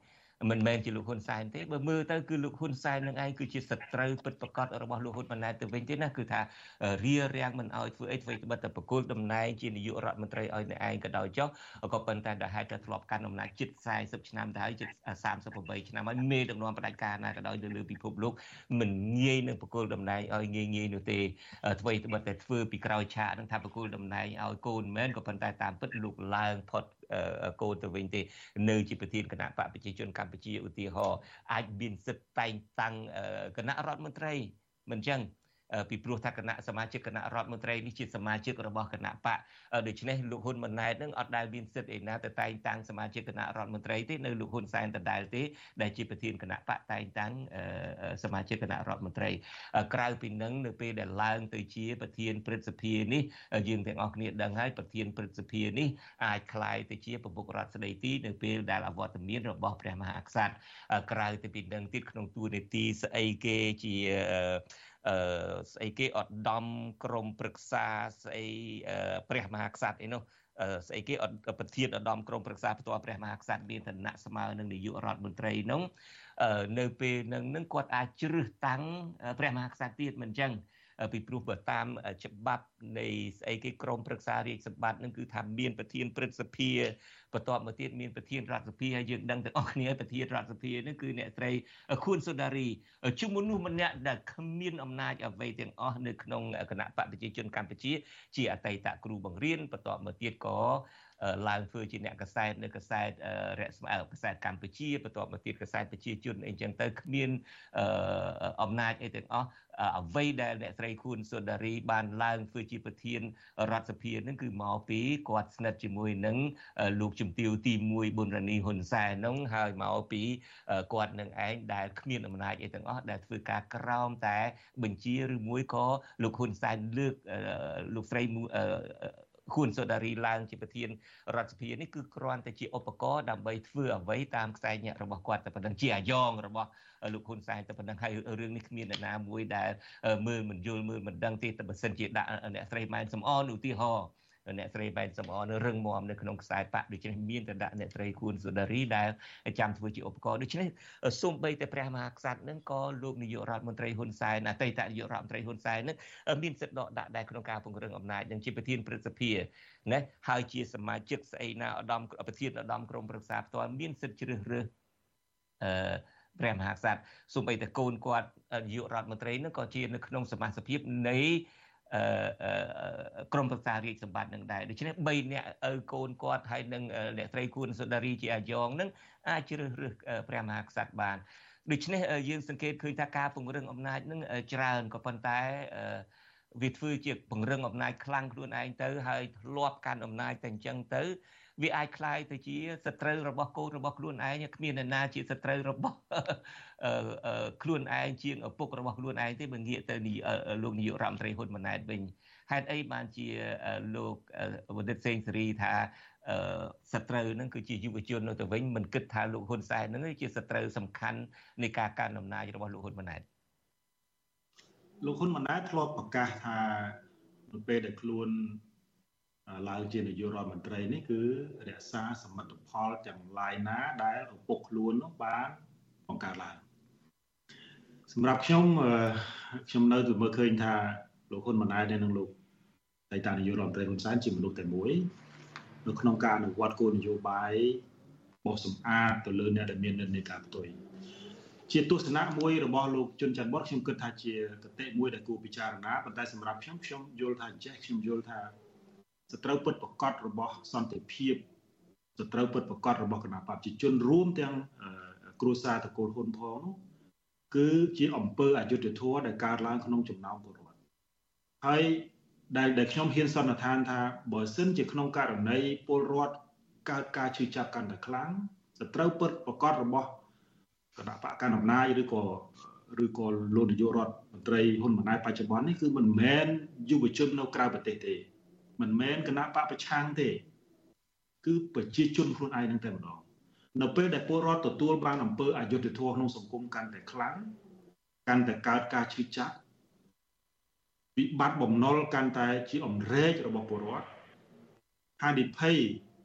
មិនមែនជាលោកហ៊ុនសែនទេបើមើលទៅគឺលោកហ៊ុនសែននឹងឯងគឺជាសត្រូវពិតប្រាកដរបស់លោកហ៊ុនម៉ាណែតទៅវិញទេណាគឺថារារាំងមិនឲ្យធ្វើអីធ្វើត្បិតតែប្រគល់តំណែងជានាយករដ្ឋមន្ត្រីឲ្យនៅឯងក៏ដោយចុះក៏ប៉ុន្តែដែលហេតុតែធ្លាប់កាន់អំណាចជិតសែសិបឆ្នាំទៅហើយជិតសាមសិបប្រាំបីឆ្នាំហើយមេដឹកនាំផ្ដាច់ការណាក៏ដោយនៅលើពិភពលោកមិនងាយនឹងប្រគល់តំណែងឲ្យងាយងាយនោះទេអ្វីត្បិតតែធ្វើពីក្រោយឆាកនឹងថាប្រគល់តំណែងឲ្យកូនមិនមែនក៏ប៉ុន្តែតាមពិតលោកឡើងផុតកូនទៅវិញទេនៅជាប្រធានគណៈបកប្រជាជនកម្ពុជាឧទាហរណ៍អាចមានសិទ្ធិតែងតាំងគណៈរដ្ឋមន្ត្រីមិនអញ្ចឹងពីព្រោះថាគណៈសមាជិកគណៈរដ្ឋមន្ត្រីនេះជាសមាជិករបស់គណៈបកដូច្នេះលោកហ៊ុនម៉ាណែតនឹងអត់ដែលមានសិទ្ធិឯណាទៅតែងតាំងសមាជិកគណៈរដ្ឋមន្ត្រីទេនៅលោកហ៊ុនសែនដដែលទេដែលជាប្រធានគណៈបកតែងតាំងសមាជិកគណៈរដ្ឋមន្ត្រីក្រៅពីនឹងនៅពេលដែលឡើងទៅជាប្រធានព្រឹទ្ធសភានេះយើងទាំងអស់គ្នាដឹងហើយប្រធានព្រឹទ្ធសភានេះអាចក្លាយទៅជាប្រមុខរដ្ឋស្ដីទីនៅពេលដែលអវត្តមានរបស់ព្រះមហាក្សត្រក្រៅពីនឹងទៀតក្នុងតួនាទីស្អីគេជាអឺស្អីគេឧត្តមក្រមប្រឹក្សាស្អីព្រះមហាក្សត្រអីនោះស្អីគេប្រធានឧត្តមក្រមប្រឹក្សាផ្ទាល់ព្រះមហាក្សត្រមានឋានៈស្មើនឹងនាយករដ្ឋមន្ត្រីនោះនៅពេលនឹងនឹងគាត់អាចជ្រើសតាំងព្រះមហាក្សត្រទៀតមិនអញ្ចឹងពីព្រោះបើតាមច្បាប់នៃស្អីគេក្រមប្រឹក្សារាជសម្បត្តិនឹងគឺថាមានប្រធានព្រឹទ្ធសភាបន្ទាប់មកទៀតមានប្រធានរដ្ឋសភាហើយយើងដឹងទាំងអស់គ្នាប្រធានរដ្ឋសភានេះគឺអ្នកស្រីខួនសូដារីជាមនុស្សម្នាក់ដែលគ្មានអំណាចអ្វីទាំងអស់នៅក្នុងគណៈបកប្រជាជនកម្ពុជាជាអតីតគ្រូបង្រៀនបន្ទាប់មកទៀតក៏ឡើងធ្វើជាអ្នកកសែតនៅកសែតរស្មីកសែតកម្ពុជាបន្ទាប់មកទៀតកសែតប្រជាជនអីចឹងទៅគ្មានអំណាចអីទាំងអស់អ្វីដែលអ្នកស្រីខួនសូដារីបានឡើងធ្វើជាប្រធានរដ្ឋសភានឹងគឺមកពីគាត់ស្និទ្ធជាមួយនឹងលោកជំទាវទីមួយប៊ុនរ៉ានីហ៊ុនសែននោះហើយមកពីគាត់នឹងឯងដែលគ្មានអំណាចអីទាំងអស់ដែលធ្វើការក្រោមតែបញ្ជាឬមួយក៏លោកហ៊ុនសែនលើកលោកស្រីខួនសូដារីឡើងជាប្រធានរដ្ឋសភានេះគឺគ្រាន់តែជាឧបករណ៍ដើម្បីធ្វើអ្វីតាមខ្សែញាក់របស់គាត់តែប៉ុណ្្នឹងជាអាយ៉ងរបស់លោកហ៊ុនសែនតែប៉ុណ្្នឹងហើយរឿងនេះគ្មានអ្នកណាមួយដែលមើលមិនយល់មើលមិនដឹងទេតែបើសិនជាដាក់អ្នកស្រីម៉ែនសំអនឧទាហរណ៍អ្នកស្រីបែនសំអនរឹងមាំនៅក្នុងខ្សែបកដូច្នេះមានតែដាក់អ្នកស្រីខួនសូដារីដែលចាំធ្វើជាឧបករណ៍ដូច្នេះសូម្បីតែព្រះមហាក្សត្រនឹងក៏លោកនាយករដ្ឋមន្ត្រីហ៊ុនសែនអតីតនាយករដ្ឋមន្ត្រីហ៊ុនសែននឹងមានសិទ្ធិដកដាក់ដែរក្នុងការពង្រឹងអំណាចនឹងជាប្រធានព្រឹទ្ធសភាណាហើយជាសមាជិកស្អីណាឧត្តមប្រធានឧត្តមក្រុមប្រឹក្សាផ្ទាល់មានសិទ្ធិជ្រើសរើសអឺព្រះមហាក្សត្រសូម្បីតែកូនគាត់នាយករដ្ឋមន្ត្រីនឹងក៏ជានៅក្នុងសមាជិកភាពនៃអឺក្រមប្រឹក្សារាជសម្បត្តិនឹងដែរដូច្នេះបីអ្នកឪកូនគាត់ហើយនឹងអ្នកស្រីខួនសូដារីជាអាយ៉ងនឹងអាចជ្រើសរើសព្រះមហាក្សត្របានដូច្នេះយើងសង្កេតឃើញថាការពង្រឹងអំណាចនឹងច្រើនក៏ប៉ុន្តែវាធ្វើជាពង្រឹងអំណាចខ្លាំងខ្លួនឯងទៅហើយធ្លាប់កាន់អំណាចតែអញ្ចឹងទៅវាអាចคล้ายទៅជាសត្រូវរបស់កូនរបស់ខ្លួនឯងគ្មានអ្នកណាជាសត្រូវរបស់ខ្លួនឯងជាងឪពុករបស់ខ្លួនឯងទេបើងាកទៅលោកនាយករដ្ឋមន្ត្រីហ៊ុនម៉ាណែតវិញហេតុអីបានជាលោកបណ្ឌិតសេងសេរីថាសត្រូវហ្នឹងគឺជាយុវជននៅទៅវិញមិនគិតថាលោកហ៊ុនសែនហ្នឹងជាសត្រូវសំខាន់នៃការកាន់អំណាចរបស់លោកហ៊ុនម៉ាណែតលោកហ៊ុនម៉ាណែតធ្លាប់ប្រកាសថានៅពេលដែលខ្លួនឡើងជានាយករដ្ឋមន្ត្រីនេះគឺរក្សាសមិទ្ធផលទាំងឡាយណាដែលឪពុកខ្លួននោះបានបង្កើតឡើងសម្រាប់ខ្ញុំខ្ញុំនៅទៅមើលឃើញថាលោកហ៊ុនម៉ាណែតនិងលោកអតីតនាយករដ្ឋមន្ត្រីហ៊ុនសែនជាមនុស្សតែមួយនៅក្នុងការអនុវត្តគោលនយោបាយបោះសម្អាតទៅលើអ្នកដែលមាននិន្នាការផ្ទុយជាទស្សនៈមួយរបស់លោកជុនច័ន្ទបុតខ្ញុំគិតថាជាគតិមួយដែលគួរពិចារណាប៉ុន្តែសម្រាប់ខ្ញុំខ្ញុំយល់ថាចេះខ្ញុំយល់ថាសត្រូវពិតប្រកបរបស់សន្តិភាពសត្រូវពិតប្រកបរបស់គណៈបព្វជិជនរួមទាំងគ្រួសារតកូលហ៊ុនផងនោះគឺជាអំពើអយុត្តិធម៌ដែលកើតឡើងក្នុងចំណោមពលរដ្ឋហើយដែលដែលខ្ញុំហ៊ានសន្និដ្ឋានថាបើសិនជាក្នុងករណីពលរដ្ឋកើតការឈឺចាប់កាន់តែខ្លាំងសត្រូវពិតប្រកបរបស់គណៈបកកណ្ដាលអំណាចឬក៏ឬក៏លោកនាយករដ្ឋមន្ត្រីហ៊ុនម៉ាណែតបច្ចុប្បន្ននេះគឺមិនមែនយុវជននៅក្រៅប្រទេសទេមិនមែនគណៈបកប្រឆាំងទេគឺប្រជាជនខ្លួនឯងនឹងតែម្ដងនៅពេលដែលពលរដ្ឋទទួលបានអំពើអយុត្តិធម៌ក្នុងសង្គមកាន់តែខ្លាំងកាន់តែកើតការឈឺចាប់វិបត្តិបំណុលកាន់តែជាអំរែករបស់ពលរដ្ឋហានិភ័យ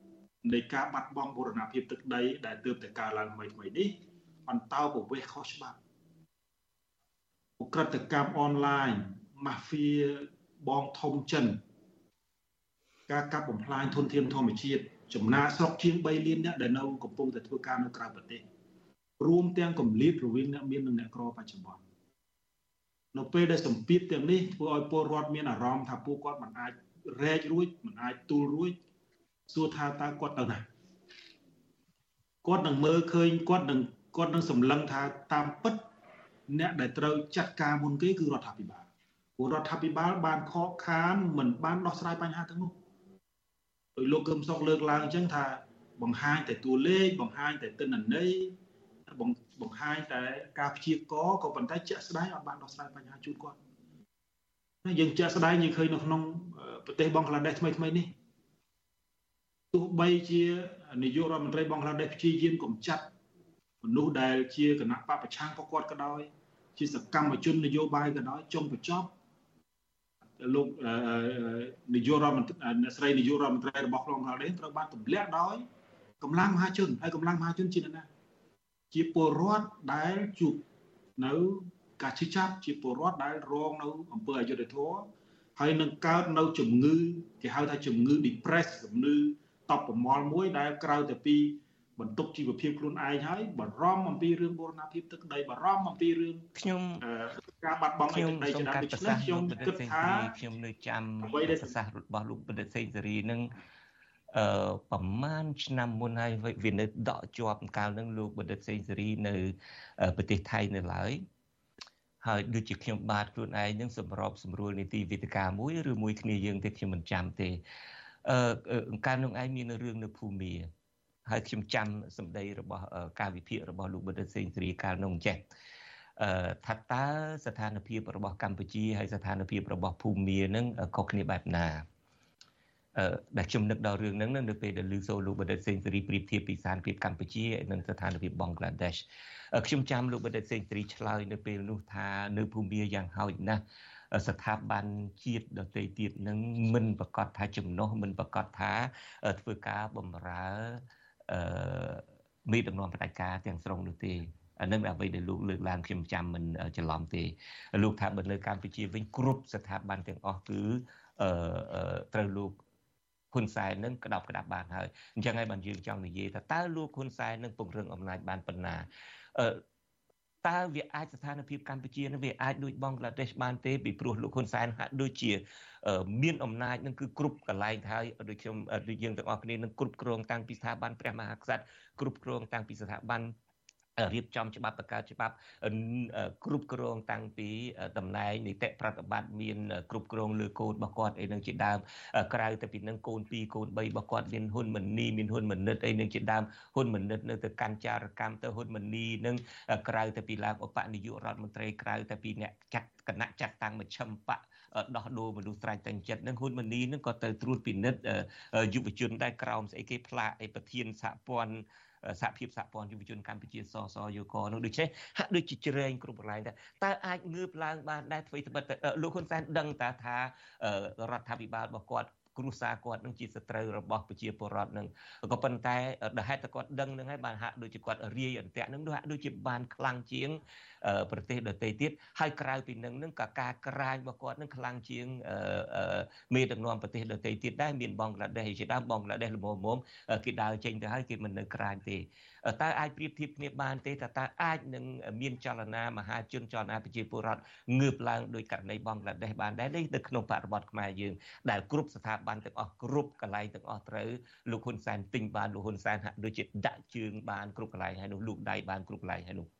នៃការបាត់បង់បូរណភាពទឹកដីដែលទើបតែកើតឡើងថ្មីៗនេះអន្តោប្រវេសន៍ខុសច្បាប់ឧក្រិដ្ឋកម្មអនឡាញម៉ាហ្វៀបងធំចិនការកាប់បំផ្លាញធនធានធម្មជាតិចំណាកស្រុកជាងបីលានអ្នកដែលនៅកំពុងតែធ្វើការនៅក្រៅប្រទេសរួមទាំងគម្លាតរវាងអ្នកមាននិងអ្នកក្របច្ចុប្បន្ននៅពេលដែលសម្ពាធទាំងនេះធ្វើឲ្យពលរដ្ឋមានអារម្មណ៍ថាពួកគាត់មិនអាចរែករួចមិនអាចទូលរួចសួរថាតើគាត់ទៅណាគាត់នឹងមើលឃើញគាត់នឹងគាត់នឹងសម្លឹងថាតាមពិតអ្នកដែលត្រូវចាត់ការមុនគេគឺរដ្ឋាភិបាលពលរដ្ឋាភិបាលបានខកខានមិនបានដោះស្រាយបញ្ហាទាំងនោះដោយលោកកឹមសុខលើកឡើងអញ្ចឹងថាបង្ហាញតែតួលេខបង្ហាញតែទិន្នន័យបង្ហាញតែការព្យាករណ៍ក៏ប៉ុន្តែជាក់ស្ដែងអត់បានដោះស្រាយបញ្ហាជូនគាត់យើងជាក់ស្ដែងយើងឃើញនៅក្នុងប្រទេសបង់ក្លាដេសថ្មីថ្មីនេះទោះបីជានាយករដ្ឋមន្ត្រីបង់ក្លាដេសព្យាយាមកម្ចាត់មនុស្សដែលជាគណៈបកប្រឆាំងរបស់គាត់ក៏ដោយជាសកម្មជននយោបាយក៏ដោយចុងបញ្ចប់លោកនាយករដ្ឋមន្ត្រីអ្នកស្រីនាយករដ្ឋមន្ត្រីរបស់បង់ក្លាដេសត្រូវបានទម្លាក់ដោយកម្លាំងមហាជនហើយកម្លាំងមហាជនជាណាជាពលរដ្ឋដែលជួបនៅការឈឺចាប់ជាពលរដ្ឋដែលរងនៅអំពើអយុត្តិធម៌ហើយនឹងកើតនៅជំងឺគេហៅថាជំងឺ depress ជំងឺតបប្រមល់មួយដែលក្រៅតែពីបន្ទុកជីវភាពខ្លួនឯងហើយបារម្ភអំពីរឿងបូរណភាពទឹកដីបារម្ភអំពីរឿងខ្ញុំការបាត់បង់ទឹកដីជាដើមដូច្នេះខ្ញុំគិតថាខ្ញុំនៅចាំប្រសាសន៍របស់លោកបណ្ឌិតសេងសេរីនឹងអឺប្រមាណឆ្នាំមុនហើយវានៅដកជាប់កាលនឹងលោកបណ្ឌិតសេងសេរីនៅប្រទេសថៃនៅឡើយហើយដូចជាខ្ញុំបាទខ្លួនឯងនឹងសម្របសម្រួលនីតិវិទ្យាមួយឬមួយគ្នាយើងទេខ្ញុំមិនចាំទេអឺកាលនោះឯងមានរឿងនៅភូមាហើយខ្ញុំចាំសម្ដីរបស់ការវិភាគរបស់លោកបណ្ឌិតសេងសេរីកាលនោះអញ្ចេះអឺថាតើស្ថានភាពរបស់កម្ពុជាហើយស្ថានភាពរបស់ភូមានឹងខុសគ្នាបែបណាអឺដែលខ្ញុំនឹកដល់រឿងហ្នឹងនៅពេលដែលឮសូរលោកបណ្ឌិតសេងសេរីប្រៀបធៀបពីស្ថានភាពកម្ពុជានិងស្ថានភាពបង់ក្លាដេសខ្ញុំចាំលោកបណ្ឌិតសេងសេរីឆ្លើយនៅពេលនោះថានៅភូមាយ៉ាងហោចណាស់ស្ថាប័នជាតិដទៃទៀតនឹងមិនប្រកាសថាចំណុះមិនប្រកាសថាធ្វើការបម្រើអឺមេដឹកនាំផ្ដាច់ការទាំងស្រុងនោះទេអានឹងអ្វីដែលលោកលើកឡើងខ្ញុំចាំមិនច្រឡំទេលោកថាបើនៅកម្ពុជាវិញគ្រប់ស្ថាប័នទាំងអស់គឺអឺត្រូវលោកហ៊ុនសែននឹងក្តាប់ក្តាប់បានហើយអញ្ចឹងហើយបានយើងចង់និយាយថាតើលោកហ៊ុនសែននឹងពង្រឹងអំណាចបានប៉ុណ្ណាអឺតើវាអាចស្ថានភាពកម្ពុជានឹងវាអាចដូចបង់ក្លាដេសបានទេពីព្រោះលោកហ៊ុនសែនហាក់ដូចជាមានអំណាចនឹងគឺគ្រប់កន្លែងហើយដូចខ្ញុំដូចយើងទាំងអស់គ្នានឹងគ្រប់គ្រងតាំងពីស្ថាប័នព្រះមហាក្សត្រគ្រប់គ្រងតាំងពីស្ថាប័នរៀបចំច្បាប់បង្កើតច្បាប់គ្រប់គ្រងតាំងពីតំណែងនីតិប្រតិបត្តិមានគ្រប់គ្រងលើកូនរបស់គាត់អីនឹងជាដើមក្រៅតែពីនឹងកូនពីរកូនបីរបស់គាត់មានហ៊ុនម៉ាណីមានហ៊ុនម៉ាណិតអីនឹងជាដើមហ៊ុនម៉ាណិតនៅទៅកាន់ចារកម្មទៅហ៊ុនម៉ាណីនឹងក្រៅតែពីឡើងឧបនាយករដ្ឋមន្ត្រីក្រៅតែពីអ្នកចាត់គណៈចាត់តាំងមជ្ឈិមបកដោះដូរមនុស្សស្រាច់តែងចិត្តនឹងហ៊ុនម៉ាណីនឹងក៏ទៅត្រួតពិនិត្យយុវជនដែរក្រោមស្អីគេផ្លាកអីប្រធានសហព័ន្ធសហភាពសហព័ន្ធយុវជនកម្ពុជាសសយកនោះដូច្នេះហាក់ដូចជាជ្រែងគ្រប់កន្លែងតែតើអាចងើបឡើងបានដែរអ្វីត្បិតលោកហ៊ុនសែនដឹងតាថារដ្ឋាភិបាលរបស់គាត់គ្រួសារគាត់នឹងជាសត្រូវរបស់ប្រជាពលរដ្ឋនឹងក៏ប៉ុន្តែដែលហេតុតែគាត់ដឹងនឹងហើយបានហាក់ដូចជាគាត់រាយអន្ទាក់នឹងហាក់ដូចជាបានខ្លាំងជាងប្រទេសដទៃទៀតហើយក្រៅពីនឹងនឹងក៏ការក្រាញរបស់គាត់នឹងខ្លាំងជាងមេដឹកនាំប្រទេសដទៃទៀតដែរមានបង់ក្លាដេសជាដើមបង់ក្លាដេសល្មមៗគេដើរចេញទៅហើយគេមិននៅក្រាញទេតើអាចប្រៀបធៀបគ្នាបានទេថាតើអាចនឹងមានចលនាមហាជនចលនាប្រជាពលរដ្ឋងើបឡើងដោយករណីបង់ក្លាដេសបានដែរនេះនៅក្នុងបរិបទខ្មែរយើងដែលគ្រប់ស្ថាប័នទាំងអស់គ្រប់កន្លែងទាំងអស់ត្រូវលោកហ៊ុនសែនទិញបានលោកហ៊ុនសែនហាក់ដូចជាដាក់ជើងបានគ្រប់កន្លែងហើយនោះលោកដៃបានគ្រប់កន្លែងហើយនោះ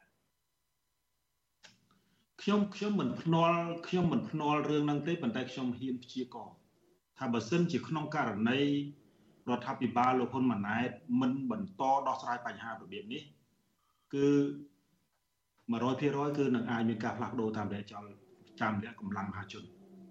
ខ្ញុំខ្ញុំមិនភ្នាល់ខ្ញុំមិនភ្នាល់រឿងហ្នឹងទេប៉ុន្តែខ្ញុំហ៊ានព្យាករណ៍ថាបើសិនជាក្នុងករណីរដ្ឋាភិបាលលោកហ៊ុនម៉ាណែតមិនបន្តដោះស្រាយបញ្ហារបៀបនេះគឺ một trăm phần trăm គឺនឹងអាចមានការផ្លាស់ប្ដូរតាមរយៈចលតាមរយៈកម្លាំងមហាជន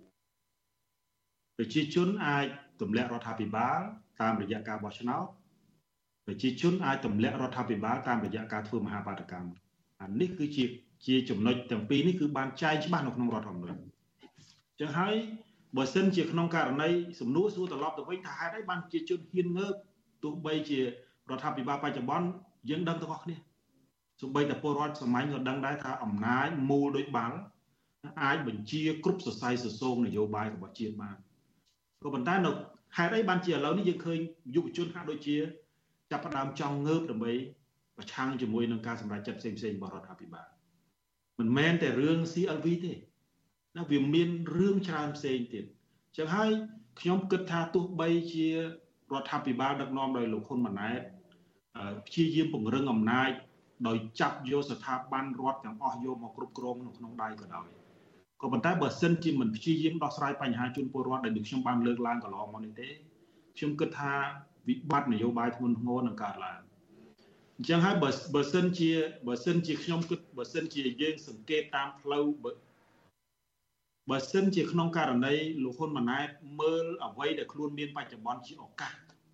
ប្រជាជនអាចទម្លាក់រដ្ឋាភិបាលតាមរយៈការបោះឆ្នោតប្រជាជនអាចទម្លាក់រដ្ឋាភិបាលតាមរយៈការធ្វើមហាបាតកម្មអានេះគឺជាជាចំណុចទាំងពីរនេះគឺបានចែងច្បាស់នៅក្នុងរដ្ឋធម្មនុញ្ញអញ្ចឹងហើយបើសិនជាក្នុងករណីសំណួរសួរត្រឡប់ទៅវិញថាហេតុអីបានប្រជាជនហ៊ានងើបទោះបីជារដ្ឋាភិបាលបច្ចុប្បន្នយើងដឹងទាំងអស់គ្នាសូម្បីតែពលរដ្ឋសម័យក៏ដឹងដែរថាអំណាចមូលដោយបាល់អាចបញ្ជាគ្រប់សរសៃសរសងនយោបាយរបស់ជាតិបានក៏ប៉ុន្តែនៅហេតុអីបានជាឥឡូវនេះយើងឃើញយុវជនហាក់ដូចជាចាប់ផ្ដើមចង់ងើបដើម្បីប្រឆាំងជាមួយនឹងការសម្រេចចិត្តផ្សេងៗរបស់រដ្ឋាភិបាលមិនមែនតែរឿង ซี អែល វី ទេណាវាមានរឿងច្រើនផ្សេងទៀតអញ្ចឹងហើយខ្ញុំគិតថាទោះបីជារដ្ឋាភិបាលដឹកនាំដោយលោកហ៊ុនម៉ាណែតព្យាយាមពង្រឹងអំណាចដោយចាប់យកស្ថាប័នរដ្ឋទាំងអស់យកមកគ្រប់គ្រងនៅក្នុងដៃក៏ដោយក៏ប៉ុន្តែបើសិនជាមិនព្យាយាមដោះស្រាយបញ្ហាជូនពលរដ្ឋដែលខ្ញុំបានលើកឡើងកន្លងមកនេះទេខ្ញុំគិតថាវិបត្តិនយោបាយធ្ងន់ធ្ងរនឹងកើតឡើងអញ្ចឹងហើយបើបើសិនជាបើសិនជាខ្ញុំគិតបើសិនជាយើងសង្កេតតាមផ្លូវបើសិនជាក្នុងករណីលោកហ៊ុនម៉ាណែតមើលអ្វីដែលខ្លួនមានបច្ចុប្បន្នជាឱកាស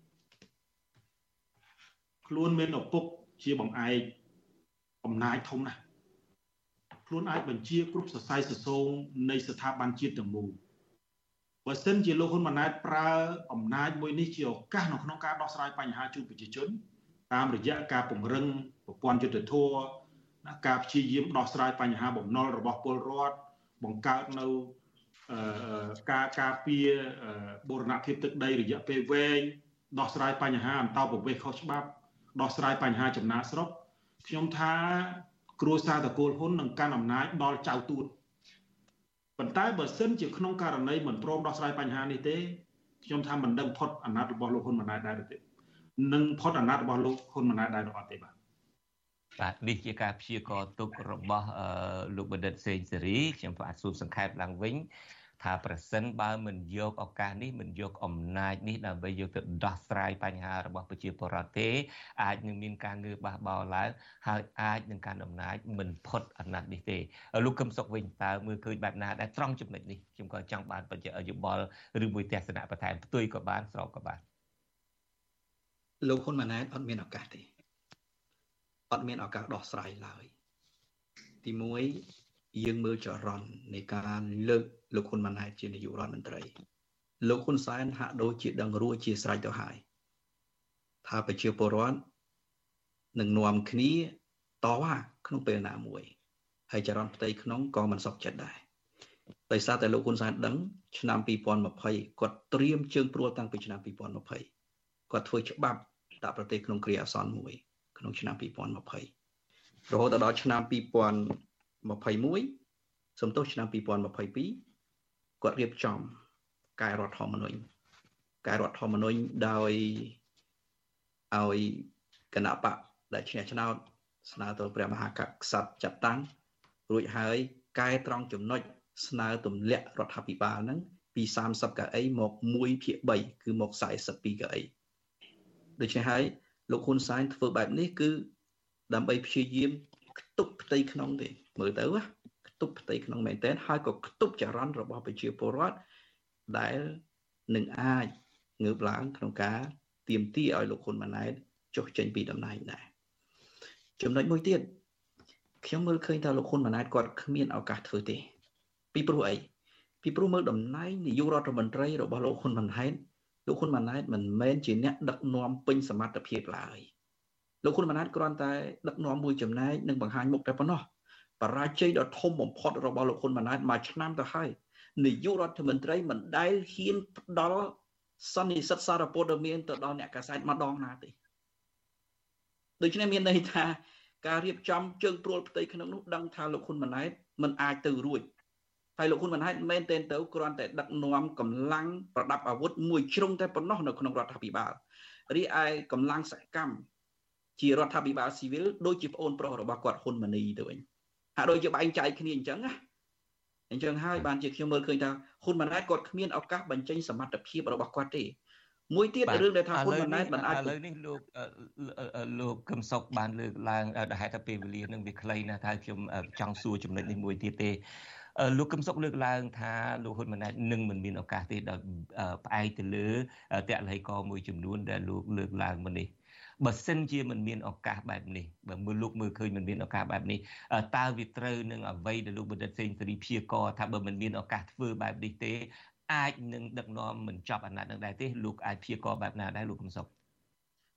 ខ្លួនមានឪពុកជាបង្អែកអំណាចធំណាស់ខ្លួនអាចបញ្ជាគ្រប់សរសៃសរសងនៃស្ថាប័នជាតិទាំងមូលបើសិនជាលោកហ៊ុនម៉ាណែតប្រើអំណាចមួយនេះជាឱកាសនៅក្នុងការដោះស្រាយបញ្ហាជូនប្រជាជនតាមរយៈការពង្រឹងប្រព័ន្ធយុត្តិធម៌ការព្យាយាមដោះស្រាយបញ្ហាបំណុលរបស់ពលរដ្ឋបង្កើតនៅការការពារបូរណភាពទឹកដីរយៈពេលវែងដោះស្រាយបញ្ហាអន្តោប្រវេសន៍ខុសច្បាប់ដោះស្រាយបញ្ហាចំណាកស្រុកខ្ញុំថាគ្រួសារតកូលហ៊ុននឹងកាន់អំណាចដល់ចៅទួតប៉ុន្តែបើសិនជាក្នុងករណីមិនព្រមដោះស្រាយបញ្ហានេះទេខ្ញុំថាមិនដឹងផុតអាណត្តិរបស់លោកហ៊ុនម៉ាណែតដែរទេនឹងផុតអាណត្តិរបស់លោកហ៊ុនម៉ាណែតដែរឬអត់ទេបាទបាទនេះជាការព្យាករណ៍ទុករបស់លោកបណ្ឌិតសេងសេរីខ្ញុំបាទសួរសង្ខេបឡើងវិញថាប្រសិនបើមិនយកឱកាសនេះមិនយកអំណាចនេះដើម្បីយកទៅដោះស្រាយបញ្ហារបស់ប្រជាពលរដ្ឋទេអាចនឹងមានការងើបបះបោរឡើងហើយអាចនឹងការអំណាចមិនផុតអាណត្តិនេះទេលោកកឹមសុខវិញតើមើលឃើញបែបណាដែលត្រង់ចំណុចនេះខ្ញុំក៏ចង់បានបញ្ជាក់យោបល់ឬមួយទស្សនៈបន្ថែមផ្ទុយក៏បានស្របក៏បានលោកហ៊ុនម៉ាណែតអត់មានឱកាសទេអត់មានឱកាសដោះស្រាយឡើយទីមួយយើងមើលចរន្តនៃការលើកលោកហ៊ុនម៉ាណែតជានាយករដ្ឋមន្ត្រីលោកហ៊ុនសែនហាក់ដូចជាដឹងរួចជាស្រេចទៅហើយថាប្រជាពលរដ្ឋនឹងនាំគ្នាតវ៉ាក្នុងពេលណាមួយហើយចរន្តផ្ទៃក្នុងក៏មិនសុខចិត្តដែរដោយសារតែលោកហ៊ុនសែនដឹងឆ្នាំពីរពាន់ម្ភៃគាត់ត្រៀមជើងព្រួលតាំងពីឆ្នាំពីរពាន់ម្ភៃគាត់ធ្វើច្បាប់ដាក់ប្រទេសក្នុងគ្រាអាសន្នមួយក្នុងឆ្នាំពីរពាន់ម្ភៃរហូតដល់ឆ្នាំពីរពាន់ម្ភៃមួយសំទោសឆ្នាំពីរពាន់ម្ភៃពីរគាត់រៀបចំកែរដ្ឋធម្មនុញ្ញកែរដ្ឋធម្មនុញ្ញដោយឲ្យគណៈបកដែលឈ្នះឆ្នោតស្នើទៅព្រះមហាក្សត្រចាត់តាំងរួចហើយកែត្រង់ចំណុចស្នើទម្លាក់រដ្ឋាភិបាលហ្នឹងពីសាមសិបកៅអីមកមួយភាគបីគឺមកសែសិបពីរកៅអីដូច្នេះហើយលោកហ៊ុនសែនធ្វើបែបនេះគឺដើម្បីព្យាយាមខ្ទប់ផ្ទៃក្នុងទេមើលទៅខ្ទប់ផ្ទៃក្នុងមែនទែនហើយក៏ខ្ទប់ចរន្តរបស់ប្រជាពលរដ្ឋដែលនឹងអាចងើបឡើងក្នុងការទាមទារឲ្យលោកហ៊ុនម៉ាណែតចុះចេញពីតំណែងដែរចំណុចមួយទៀតខ្ញុំមើលឃើញថាលោកហ៊ុនម៉ាណែតគាត់គ្មានឱកាសធ្វើទេពីព្រោះអីពីព្រោះមើលតំណែងនាយករដ្ឋមន្ត្រីរបស់លោកហ៊ុនម៉ាណែតលោកហ៊ុនម៉ាណែតមិនមែនជាអ្នកដឹកនាំពេញសមត្ថភាពឡើយលោកហ៊ុនម៉ាណែតគ្រាន់តែដឹកនាំមួយចំណែកនិងបង្ហាញមុខតែប៉ុណ្ណោះបរាជ័យដ៏ធំបំផុតរបស់លោកហ៊ុនម៉ាណែតមួយឆ្នាំទៅហើយនាយករដ្ឋមន្ត្រីមិនដែលហ៊ានផ្ដល់សន្និសីទសារព័ត៌មានទៅដល់អ្នកកាសែតម្ដងណាទេដូច្នេះមានន័យថាការរៀបចំជើងព្រួលផ្ទៃក្នុងនោះដឹងថាលោកហ៊ុនម៉ាណែតមិនអាចទៅរួចហើយលោកហ៊ុនម៉ាណែតមែនទែនទៅគ្រាន់តែដឹកនាំកម្លាំងប្រដាប់អាវុធមួយជ្រុងតែប៉ុណ្ណោះនៅក្នុងរដ្ឋាភិបាលរីឯកម្លាំងសកម្មជារដ្ឋាភិបាលស៊ីវិលដូចជាប្អូនប្រុសរបស់គាត់ហ៊ុនម៉ាណីទៅវិញហាក់ដូចជាបែងចែកគ្នាអញ្ចឹងណាអញ្ចឹងហើយបានជាខ្ញុំមើលឃើញថាហ៊ុនម៉ាណែតគាត់គ្មានឱកាសបញ្ចេញសមត្ថភាពរបស់គាត់ទេមួយទៀតរឿងដែលថាហ៊ុនម៉ាណែតមិនអាចឥឡូវនេះលោកលោកកឹមសុខបានលើកឡើងដែលហេតុថាពេលវេលានឹងវាខ្លីណាស់ថាខ្ញុំចង់សួរចំណុចនេះមួយទៀតទេលោកកឹមសុខលើកឡើងថាលោកហ៊ុនម៉ាណែតនឹងមិនមានឱកាសទេដោយផ្អែកទៅលើតល័យកមួយចំនួនដែលលោកលើកឡើងមកនេះបើសិនជាមិនមានឱកាសបែបនេះបើមើលលោកមើលឃើញមិនមានឱកាសបែបនេះតើវាត្រូវនឹងអ្វីដែលលោកបណ្ឌិតសេងសេរីព្យាករណ៍ថាបើមិនមានឱកាសធ្វើបែបនេះទេអាចនឹងដឹកនាំមិនចប់អាណត្តិនឹងដែរទេលោកអាចព្យាករណ៍បែបណាដែរលោកកឹមសុខ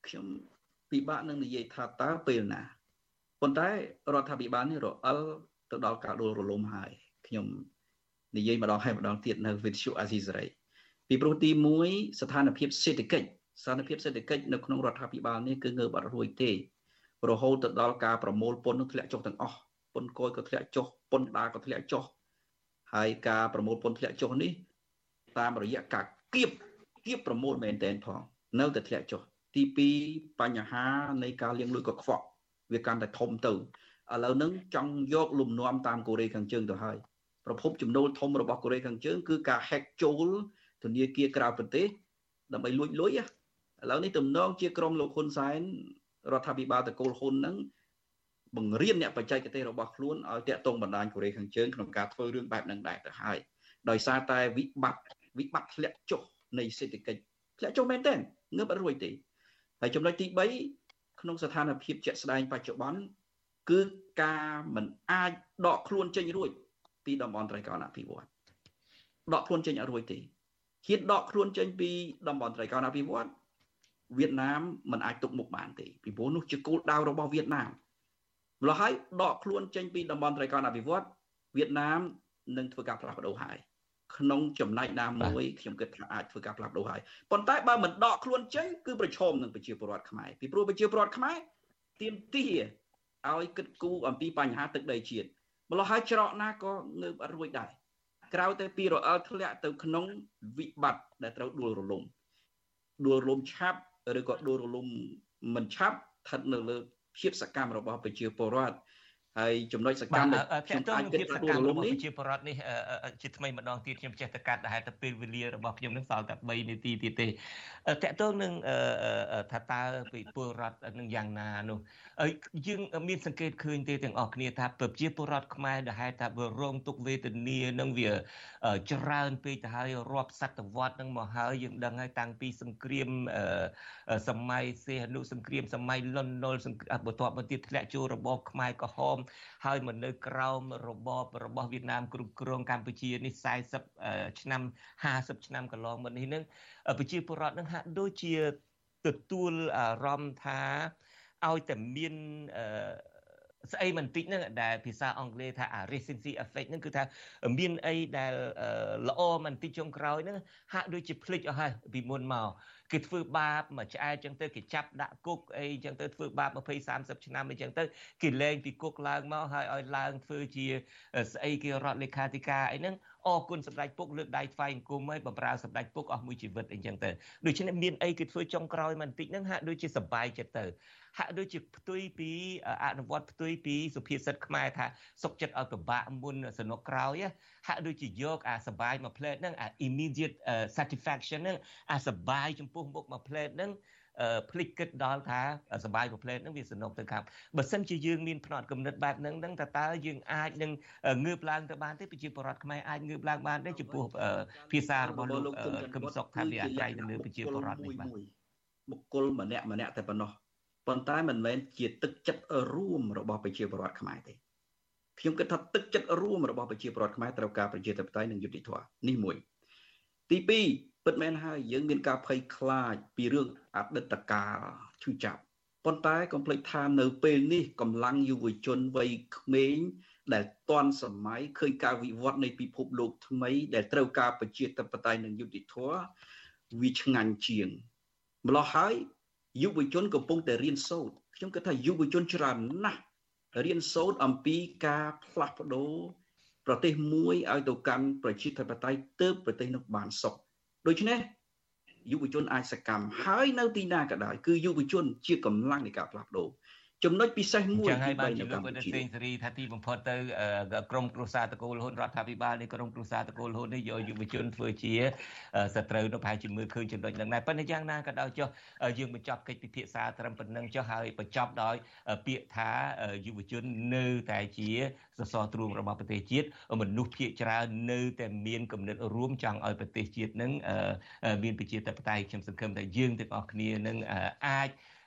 ខ្ញុំពិបាកនឹងនិយាយថាតើពេលណាប៉ុន្តែរដ្ឋាភិបាលនេះរអិលទៅដល់ការដួលរលំហើយខ្ញុំនិយាយម្ដងហើយម្ដងទៀតនៅវិទ្យុអាស៊ីសេរីពីព្រោះទីមួយស្ថានភាពសេដ្ឋកិច្ចស្ថានភាពសេដ្ឋកិច្ចនៅក្នុងរដ្ឋាភិបាលនេះគឺងើបអត់រួចទេរហូតទៅដល់ការប្រមូលពន្ធនឹងធ្លាក់ចុះទាំងអស់ពន្ធគយក៏ធ្លាក់ចុះពន្ធដារក៏ធ្លាក់ចុះហើយការប្រមូលពន្ធធ្លាក់ចុះនេះតាមរយៈការគៀបគៀបប្រមូលមែនតែនផងនៅតែធ្លាក់ចុះទីពីរបញ្ហានៃការលាងលុយក៏ខ្វក់វាកាន់តែធំទៅឥឡូវហ្នឹងចង់យកលំនាំតាមកូរ៉េខាងជើងទៅហើយប្រភពចំណូលធំរបស់កូរ៉េខាងជើងគឺការ hack ចូលធនាគារក្រៅប្រទេសដើម្បីលួចលុយឥឡូវនេះទំនងជាក្រុមលោកហ៊ុនសែនរដ្ឋាភិបាលតកូលហ៊ុនហ្នឹងបង្រៀនអ្នកបច្ចេកទេសរបស់ខ្លួនឲ្យតាក់ទងបណ្ដាញកូរ៉េខាងជើងក្នុងការធ្វើរឿងបែបហ្នឹងដែរទៅហើយដោយសារតែវិបត្តិវិបត្តិធ្លាក់ចុះនៃសេដ្ឋកិច្ចធ្លាក់ចុះមែនទែនងើបអត់រួចទេហើយចំណុចទីបីក្នុងស្ថានភាពជាក់ស្ដែងបច្ចុប្បន្នគឺការមិនអាចដកខ្លួនចេញរួចពីតំបន់ត្រីកោណអភិវឌ្ឍដកខ្លួនចេញអត់រួចទេហ៊ានដកខ្លួនចេញពីតំបន់ត្រីកោណអភិវឌ្ឍវៀតណាមមិនអាចទុកមុខបានទេពីព្រោះនោះជាគោលដៅរបស់វៀតណាមម្ល៉េះហើយដកខ្លួនចេញពីតំបន់ត្រីកោណអភិវឌ្ឍវៀតណាមនឹងធ្វើការផ្លាស់ប្ដូរហើយក្នុងចំណែកណាមួយខ្ញុំគិតថាអាចធ្វើការផ្លាស់ប្ដូរហើយប៉ុន្តែបើមិនដកខ្លួនចេញគឺប្រឈមនឹងប្រជាពលរដ្ឋខ្មែរពីព្រោះប្រជាពលរដ្ឋខ្មែរទាមទារឲ្យគិតគូរអំពីបញ្ហាទឹកដីជាតិម្ល៉េះហើយច្រកណាក៏ងើបអត់រួចដែរក្រៅតែពីរអិលធ្លាក់ទៅក្នុងវិបត្តិដែលត្រូវដួលរលំដួលរលំឆាប់ឬក៏ដួលរលំមិនឆាប់ស្ថិតនៅលើភាពសកម្មរបស់ប្រជាពលរដ្ឋហើយចំណុចសកម្មដែលខ្ញុំអាចគិតថាដួលរលំនេះប្រជាពលរដ្ឋនេះជាថ្មីម្ដងទៀតខ្ញុំចេះតែកាត់ដែលតែពេលវេលារបស់ខ្ញុំនឹងសល់តែបីនាទីទៀតទេតកតងនឹងថាតើពីពលរដ្ឋនឹងយ៉ាងណានោះយើងមានសង្កេតឃើញទេទាំងអស់គ្នាថាប្រជាពលរដ្ឋខ្មែរដែលហេតុថាវារងទុក្ខវេទនានឹងវាច្រើនពេកទៅហើយរាប់សតវត្សនឹងមកហើយយើងដឹងហើយតាំងពីសង្គ្រាមសម័យសីហនុសង្គ្រាមសម័យលន់នល់បន្ទាប់មកទៀតធ្លាក់ចូលរបបខ្មែរក្រហមហើយមកនៅក្រោមរបបរបស់វៀតណាមគ្រប់គ្រងកម្ពុជានេះសែសិបឆ្នាំហាសិបឆ្នាំកន្លងមកនេះនឹងប្រជាពលរដ្ឋនឹងហាក់ដូចជាទទួលអារម្មណ៍ថាឲ្យតែមានស្អីបន្តិចហ្នឹងដែលភាសាអង់គ្លេសថា recency effect ហ្នឹងគឺថាមានអីដែលល្អបន្តិចចុងក្រោយហ្នឹងហាក់ដូចជាភ្លេចអស់ហើយពីមុនមកគេធ្វើបាបមួយឆ្អែតចឹងទៅគេចាប់ដាក់គុកអីចឹងទៅធ្វើបាបยี่สิบ 30ឆ្នាំអីចឹងទៅគេលែងពីគុកឡើងមកហើយឲ្យឡើងធ្វើជាស្អីគេរដ្ឋលេខាធិការអីហ្នឹងអរគុណសម្ដេចពុកលើកដៃថ្វាយអង្គមឲ្យបម្រើសម្ដេចពុកអស់មួយជីវិតអីចឹងទៅដូច្នេះមានអីគេធ្វើចុងក្រោយបន្តិចហ្នឹងហាក់ដូចជាសប្បាយចិត្តទៅហាក់ដូចជាផ្ទុយពីអនុវត្តផ្ទុយពីសុភាសិតខ្មែរថាសុខចិត្តឲ្យពិបាកមុនសនុកក្រោយហាក់ដូចជាយកអាសប្បាយមកផ្លែតហ្នឹងអា immediate satisfaction ហ្នឹងអាសប្បាយចំពោះមុខមកផ្លែតហ្នឹងភ្លេចគិតដល់ថាសប្បាយមកផ្លែតហ្នឹងវាសនុកទៅខាងបើសិនជាយើងមានផ្នត់គំនិតបែបហ្នឹងហ្នឹងតើតើយើងអាចនឹងងើបឡើងទៅបានទេប្រជាពលរដ្ឋខ្មែរអាចងើបឡើងបានទេចំពោះភាសារបស់លោកកឹមសុខថាវាអាស្រ័យទៅលើប្រជាពលរដ្ឋនេះបាទបុគ្គលម្នាក់ម្នាក់តែប៉ុណ្ណោះប៉ុន្តែមិនមែនជាទឹកចិត្តរួមរបស់ប្រជាពលរដ្ឋខ្មែរទេខ្ញុំគិតថាទឹកចិត្តរួមរបស់ប្រជាពលរដ្ឋខ្មែរត្រូវការប្រជាធិបតេយ្យនិងយុត្តិធម៌នេះមួយទីពីរពិតមែនហើយយើងមានការភ័យខ្លាចពីរឿងអតីតកាលឈឺចាប់ប៉ុន្តែកុំភ្លេចថានៅពេលនេះកម្លាំងយុវជនវ័យក្មេងដែលទាន់សម័យឃើញការវិវត្តនៃពិភពលោកថ្មីដែលត្រូវការប្រជាធិបតេយ្យនិងយុត្តិធម៌វាឆ្ងាញ់ជាងម្ល៉េះហើយយុវជនកំពុងតែរៀនសូត្រខ្ញុំគិតថាយុវជនច្រើនណាស់រៀនសូត្រអំពីការផ្លាស់ប្ដូរប្រទេសមួយឲ្យទៅកាន់ប្រជាធិបតេយ្យទើបប្រទេសនោះបានសុខដូច្នេះយុវជនអាចសកម្មហើយនៅទីណាក៏ដោយគឺយុវជនជាកម្លាំងនៃការផ្លាស់ប្ដូរចំណុចពិសេសមួយទីបីនៅកម្ពុជាសេងសេរីថាទីបំផុតទៅក្រមគ្រួសារតកូលហ៊ុនរដ្ឋាភិបាលនៃក្រមគ្រួសារតកូលហ៊ុននេះយកយុវជនធ្វើជាសត្រូវនៅប្រហែលជាមើលឃើញចំណុចហ្នឹងដែរប៉ុន្តែយ៉ាងណាក៏ដោយចុះយើងបញ្ចប់កិច្ចពិភាក្សាត្រឹមប៉ុណ្្នឹងចុះហើយបញ្ចប់ដោយពាក្យថាយុវជននៅតែជាសសរទ្រូងរបស់ប្រទេសជាតិមនុស្សភាគច្រើននៅតែមានគំនិតរួមចង់ឲ្យប្រទេសជាតិនឹងមានប្រជាធិបតេយ្យខ្ញុំសង្ឃឹមថាយើងទាំងអស់គ្នានឹងអាច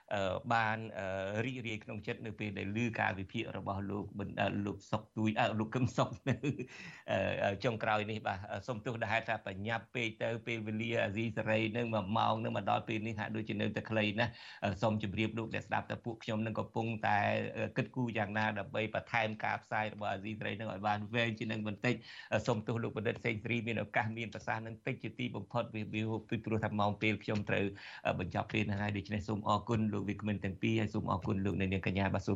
បានរីករាយក្នុងចិត្តនៅពេលដែលឮការវិភាគរបស់លោកលោកសុកទួយលោកកឹមសុខនៅចុងក្រោយនេះបាទសូមទោសដែលហេតុថាបញ្ញាប់ពេកទៅពេលវេលាអាស៊ីសេរីនឹងមួយម៉ោងនឹងមកដល់ពេលនេះហាក់ដូចជានៅតែខ្លីណាស់សូមជម្រាបលោកអ្នកស្ដាប់តែពួកខ្ញុំនឹងកំពុងតែគិតគូរយ៉ាងណាដើម្បីបន្ថែមការផ្សាយរបស់អាស៊ីសេរីនឹងឲ្យបានវែងជាងនឹងបន្តិចសូមទោសលោកបណ្ឌិតសេងសេរីមានឱកាសមានប្រសាសន៍នឹងតិចជាទីបំផុតវាពីព្រោះថាម៉ោងពេលខ្ញុំត្រូវបញ្ចប់ពេលហ្នឹងហើយដូច្នេះសូមអរគុណលោកវិក្កាមទាំងពីរហើយសូមអរគុណលោកអ្នកនាងកញ្ញាបាទ